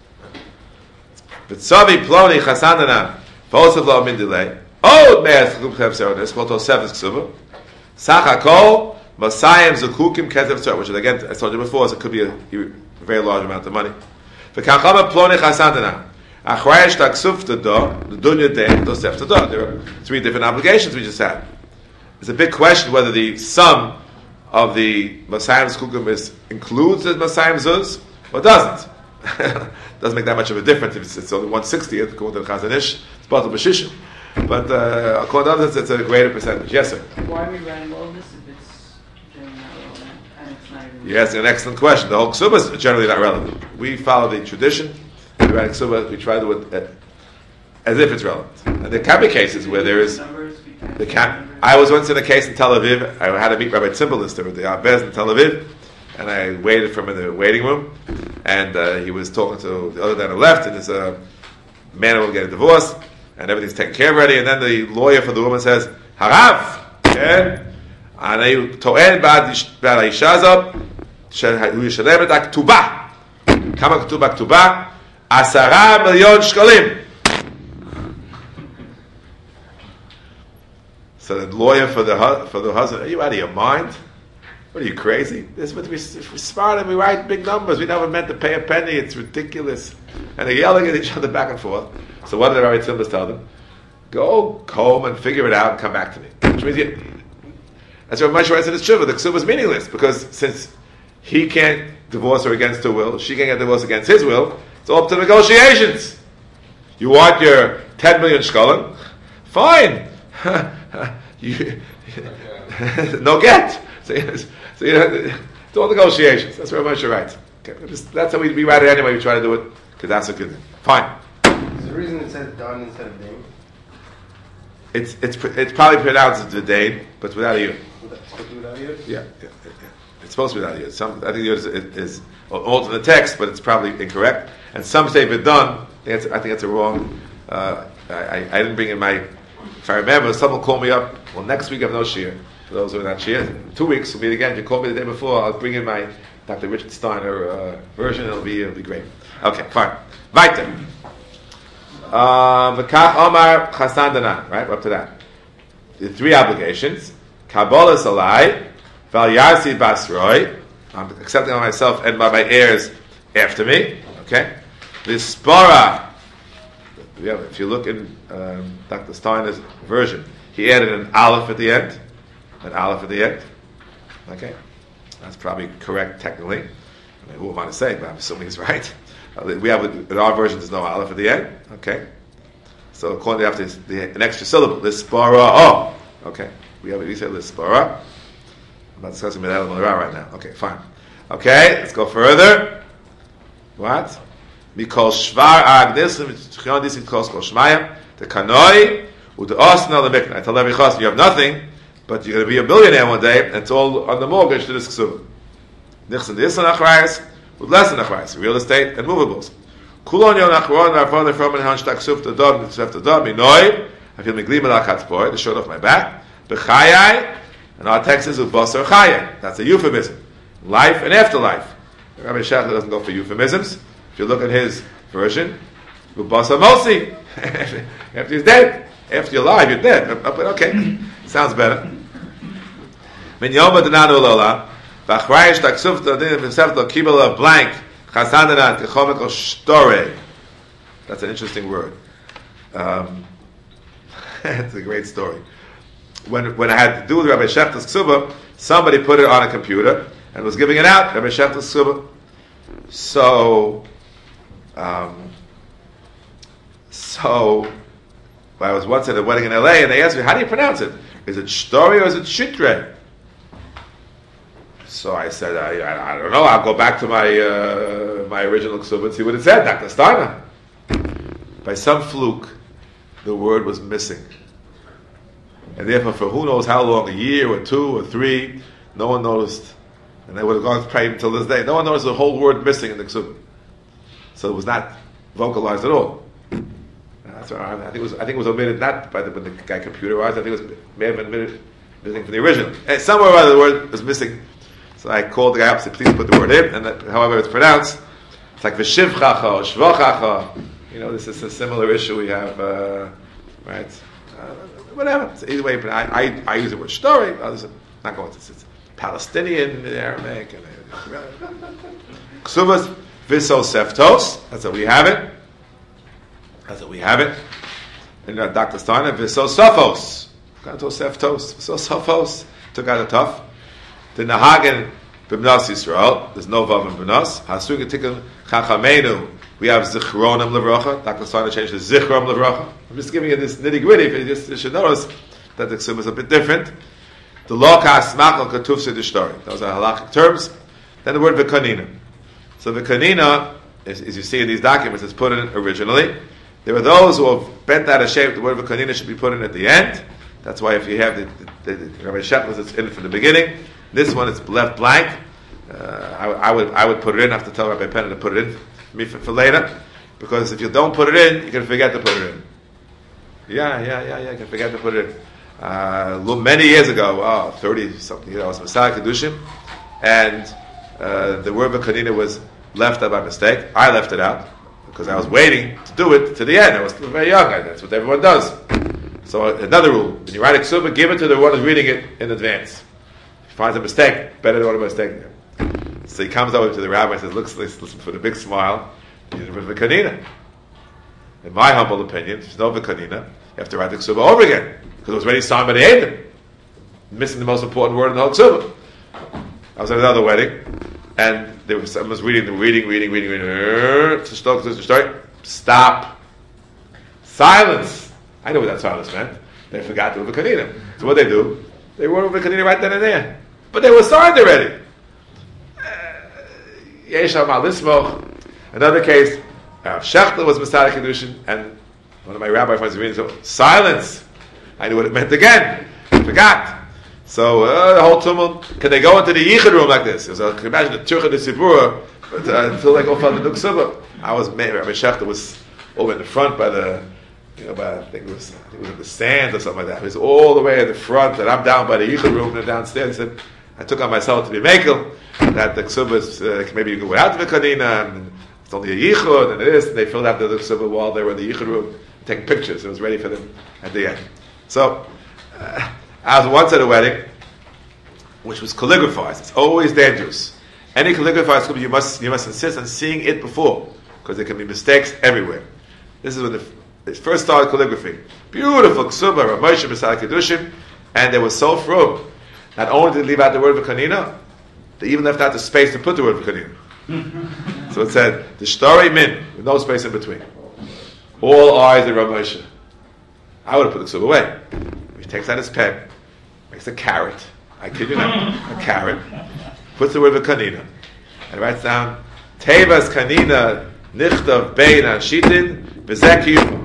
But Savi Ploni Chasanana, Fosav Lo Min Delay, Oh, Me'ez Chukum Chev Serot, it's called Tosefes Ksuba. Sachakol, Masayim Zukukim Ketev Serot, which again, I told you before, so it could be a, a very large amount of money. V'kanchama Ploni Chasanana, Achrayesh Taksuf Tada, the Dunya Day, Tosef Tada. There are three different obligations we just had. It's a big question whether the sum of the Masayim Zukukim is includes the Masayim Zuz or doesn't. Doesn't make that much of a difference if it's, it's only one sixtieth according to the Chazon Ish. It's part of Bashishim. But uh, according to others, it's a greater percentage. Yes, sir? Why are we writing all this if it's generally not relevant and it's not even... Yes, an excellent question. The whole Ksuba is generally not relevant. We follow the tradition. We write Ksuba, we try to do it uh, as if it's relevant. And there can be cases where there is... The can, I was once in a case in Tel Aviv. I had to meet Rabbi Tzimbalist over the Abbez in Tel Aviv. And I waited for him in the waiting room. And uh, he was talking to the other guy on the left. And there's a man who will get a divorce. And everything's taken care of already. And then the lawyer for the woman says, Harav! Okay? And I told bad Isha azot, hu yishalem et haktubah. Kama k'tuba k'tuba, asara million shkalim. So the lawyer for the hu- for the husband, are you out of your mind? What are you, crazy? This is what we, if we're smart and we write big numbers. We never meant to pay a penny. It's ridiculous. And they're yelling at each other back and forth. So what did the Rabbi Tzilmus tell them? Go home and figure it out and come back to me. Which means you, that's what Moshe writes in his tshuva. The ksuba is meaningless because since he can't divorce her against her will, she can't get divorced against his will, it's all up to negotiations. You want your ten million shkalim? Fine. you, no get. So, so you know, it's all negotiations. That's where Moshe writes. Okay, just, that's how we, we write it anyway. We try to do it because that's a good thing. Fine. Is the reason it says done instead of name? It's it's it's probably pronounced as Dane, but without a yud. Without you? Yeah, yeah, yeah, yeah. It's supposed to be without a yud. Some I think the yud is, is altered in the text, but it's probably incorrect. And some say Vidun. I think it's I think it's a wrong. Uh, I, I didn't bring in my. If I remember, someone called me up. Well, next week I have no shiur. For those who are not shiur, two weeks we'll meet again. If you call me the day before, I'll bring in my Doctor Richard Steiner uh, version. It'll be it'll be great. Okay, fine. Weiter. V'kach Omar Chasan Danan. Right, we're up to that. The three obligations. Kabbalah Salai, Val Yarsi Basroi. I'm accepting on myself and by my heirs after me. Okay. Lispora. Yeah, if you look in um, Doctor Steiner's version, he added an aleph at the end. An aleph at the end. Okay. That's probably correct technically. I mean, who am I to say, but I'm assuming he's right. Uh, we have, in our version, there's no aleph at the end. Okay. So according to after the, an extra syllable, lispara. Oh, okay. We have we say lispara. I'm not discussing Medal Malra right now. Okay, fine. Okay, let's go further. What? Mikol shvar agnesim tchion disin kos kol shmayim the kanoi u'the osna lemikna. I tell every chassid, you have nothing, but you're going to be a billionaire one day, and it's all on the mortgage to this ksuba. Nichsen disan achrayis with less than achrayis, real estate and movables. Kulon yon achron v'arfon from and hansh taksuf the dog mitzvef the dog minoi. I feel miglim al chatzpor, the shirt off my back. B'chayai, and our text is ubasar chayai. That's a euphemism. Life and afterlife. Rabbi Shachar doesn't go for euphemisms. If you look at his version, ubasar mosi. After he's dead. After you're alive, you're dead. But okay, sounds better. Min yoma denanu lola, v'achrayish taksuf the din v'sef lo kibel of blank chasandanat kechomikol shtore. That's an interesting word. Um, it's a great story. When when I had to do with Rabbi Shechter's ksuba, somebody put it on a computer and was giving it out, Rabbi Shechter's ksuba. So, um, so I was once at a wedding in L A, and they asked me, "How do you pronounce it? Is it shtori or is it shitre?" So I said, "I, I, I don't know. I'll go back to my uh, my original ksuba and see what it said." Doctor Steiner. By some fluke, the word was missing. And therefore, for who knows how long, a year or two or three, no one noticed. And they would have gone praying until this day. No one noticed the whole word missing in the ksuba. So it was not vocalized at all. That's what I, I think it was. I think it was omitted not by the, when the guy computerized. I think it was may have been omitted missing from the original. And somewhere or other the word was missing. So I called the guy up and said, "Please put the word in." And that, however it's pronounced, it's like v'shivchacha or shvochacha. You know, this is a similar issue we have, uh, right? Uh, whatever. So either way, but I, I, I use the word story. Others are not going to. It's Palestinian in Aramaic. And Ksuvas visoseftos. That's how we have it. That's how we have it. And uh, Doctor Steiner visosophos. Seftos. Visosofos. Took out a tough. The Nahagen b'mnas Yisrael. There's no vav in b'mnas. Hasuga tikkun chachamenu. We have Zichronim Levracha. Doctor Steiner changed to Zichrom Levracha. I'm just giving you this nitty gritty. If you just you should notice that the Ksum is a bit different. The law kasmach al katuf sedishtori. Those are halachic terms. Then the word v'kanina. So v'kanina, as, as you see in these documents, is put in originally. There are those who have bent out of shape. The word v'kanina should be put in at the end. That's why if you have the, the, the, the Rabbi Shepler's, it's in from the beginning. This one is left blank. Uh, I, I would I would put it in. I have to tell Rabbi Penna to put it in. Me for, for later, because if you don't put it in, you can forget to put it in. Yeah, yeah, yeah, yeah, you can forget to put it in. Uh, many years ago, oh, thirty something, you know, I was Messiah Kedushim, and uh, the word V'kanina was left out by mistake. I left it out because I was waiting to do it to the end. I was still very young. That's what everyone does. So another rule: when you write a ksuba, give it to the one who's reading it in advance. If he finds a mistake, better than one mistake. So he comes over to the rabbi and says, "Looks, listen, with a big smile, you did a v'kanina." In my humble opinion, if there's no v'kanina, you have to write the ksuba over again because it was already signed by the Eidim. Missing the most important word in the whole ksuba. I was at another wedding, and there was someone was reading, the reading, reading, reading, reading. Stop. Silence. I know what that silence meant. They forgot to do v'kanina. So what they do? They wrote v'kanina right then and there. But they were signed already. Yesham al Lismoch. Another case, uh, Shechtler was Masada Kedushin, and one of my rabbi friends was reading, so silence. I knew what it meant again. I forgot. So uh, the whole tumult. Can they go into the yichud room like this? So I can imagine the Turcha de Sibura, but uh, until they go for the Nuksuba. I was Rabbi Shechtler was over in the front by the, you know, by, I think it was, I think it was in the sands or something like that. He was all the way in the front, and I'm down by the yichud room and downstairs. He said, I took on myself to be makel, that the ksubas, uh, maybe you go without the kanina, and it's only a yichud, and this, and they filled out the ksuba while they were in the yichud room, taking pictures. It was ready for them at the end. So, uh, I was once at a wedding, which was calligraphized. It's always dangerous. Any calligraphized ksuba, you must, you must insist on seeing it before, because there can be mistakes everywhere. This is when the, they first started calligraphy. Beautiful ksuba, Rav Moshe Masada Kedushin, and they were so frum. Not only did they leave out the word v'kanina, they even left out the space to put the word v'kanina. So it said, the shtarei min, with no space in between. All eyes on Rav Moshe. I would have put the ksuba away. He takes out his pen, makes a carrot, I kid you not, a carrot, puts the word v'kanina, and writes down, Tevas kanina nichtav bein anshitin v'zeh kiyufa.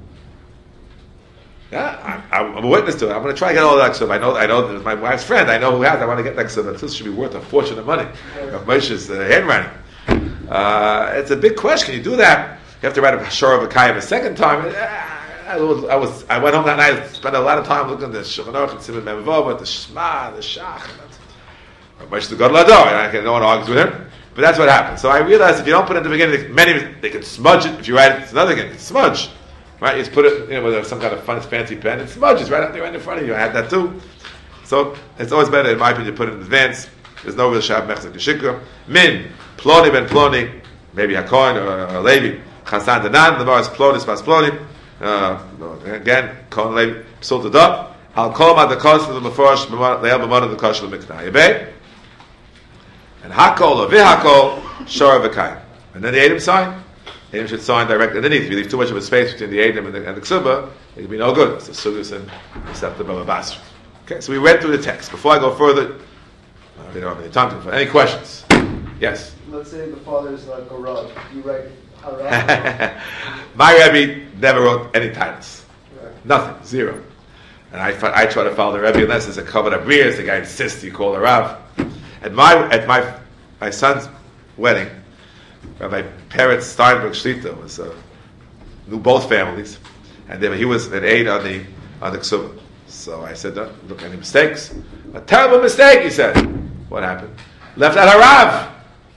Yeah, I, I'm a witness to it. I'm going to try to get all that ksuba. I know, I know. My wife's friend. I know who has. I want to get that ksuba. This should be worth a fortune of money. Rav Moshe's uh, handwriting. Uh, it's a big question. Can you do that? You have to write a shor of a kayim a second time. I was, I was, I went home that night. Spent a lot of time looking at the Shulchan Aruch and Siman Memvov, the Shema, the Shach. Rav Moshe's the Gadol Hador. I no one argues with him. But that's what happened. So I realized if you don't put it at the beginning, many they can smudge it. If you write it, it's another thing. It's smudge. Right, you just put it, you know, with some kind of fun, fancy pen. It smudges right up there, right in front of you. I had that too. So it's always better, in my opinion, to put it in advance. There's no real shab mechzek yeshikra. Min ploni ben ploni, maybe a Kohen or a Levi. Chasan denan. The bar is ploni spas ploni. Again, Kohen Levi psulted up. Al kol ma the kosh of the meforish le'el b'mon the kosh of the miknah. Yebei. And hakol or vihakol shor v'kayim. And then the Eidim sign. Eidim should sign directly underneath. If you leave too much of a space between the Eidim and the, and the Ksuba, it can be no good. It's the Sugus and except the Baba Basra. Okay, so we read through the text. Before I go further, uh, we don't have any time to. Any questions? Yes? Let's say the father is like a Rav. You write Harav. My Rebbe never wrote any titles. Right. Nothing. Zero. And I, I try to follow the Rebbe unless it's a covered abrias. The guy insists you call a Rav. At my, at my, my son's wedding, Rabbi Peretz Steinberg Shlita was uh, knew both families, and then he was an aide on the on the ksuba. So I said, "Don't look any mistakes." A terrible mistake, he said. What happened? Left out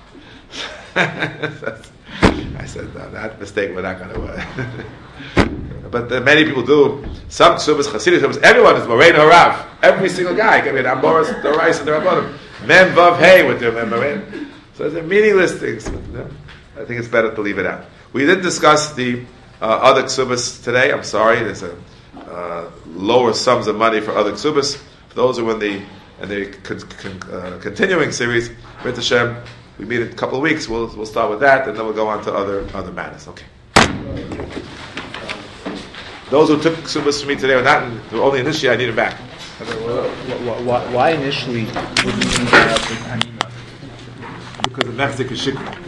harav. I said, no, that mistake we're not going to. Uh, but uh, many people do. Some ksubas, Hasidic ksubas, everyone is morein harav. Every single guy. I mean, Amoros, the rice, and the rabbanim. Mem vav hey with their morein. So they're meaningless things. But, no, I think it's better to leave it out. We didn't discuss the uh, other ksubas today. I'm sorry. There's a uh, lower sums of money for other ksubas. For those who are in the in the con, con, uh, continuing series, B'et Hashem, we meet in a couple of weeks. We'll we'll start with that, and then we'll go on to other other matters. Okay. Those who took ksubas from me today are not in, only initially. I need them back. Why, why initially wouldn't you have the Hanina? Because the Mexican shikra.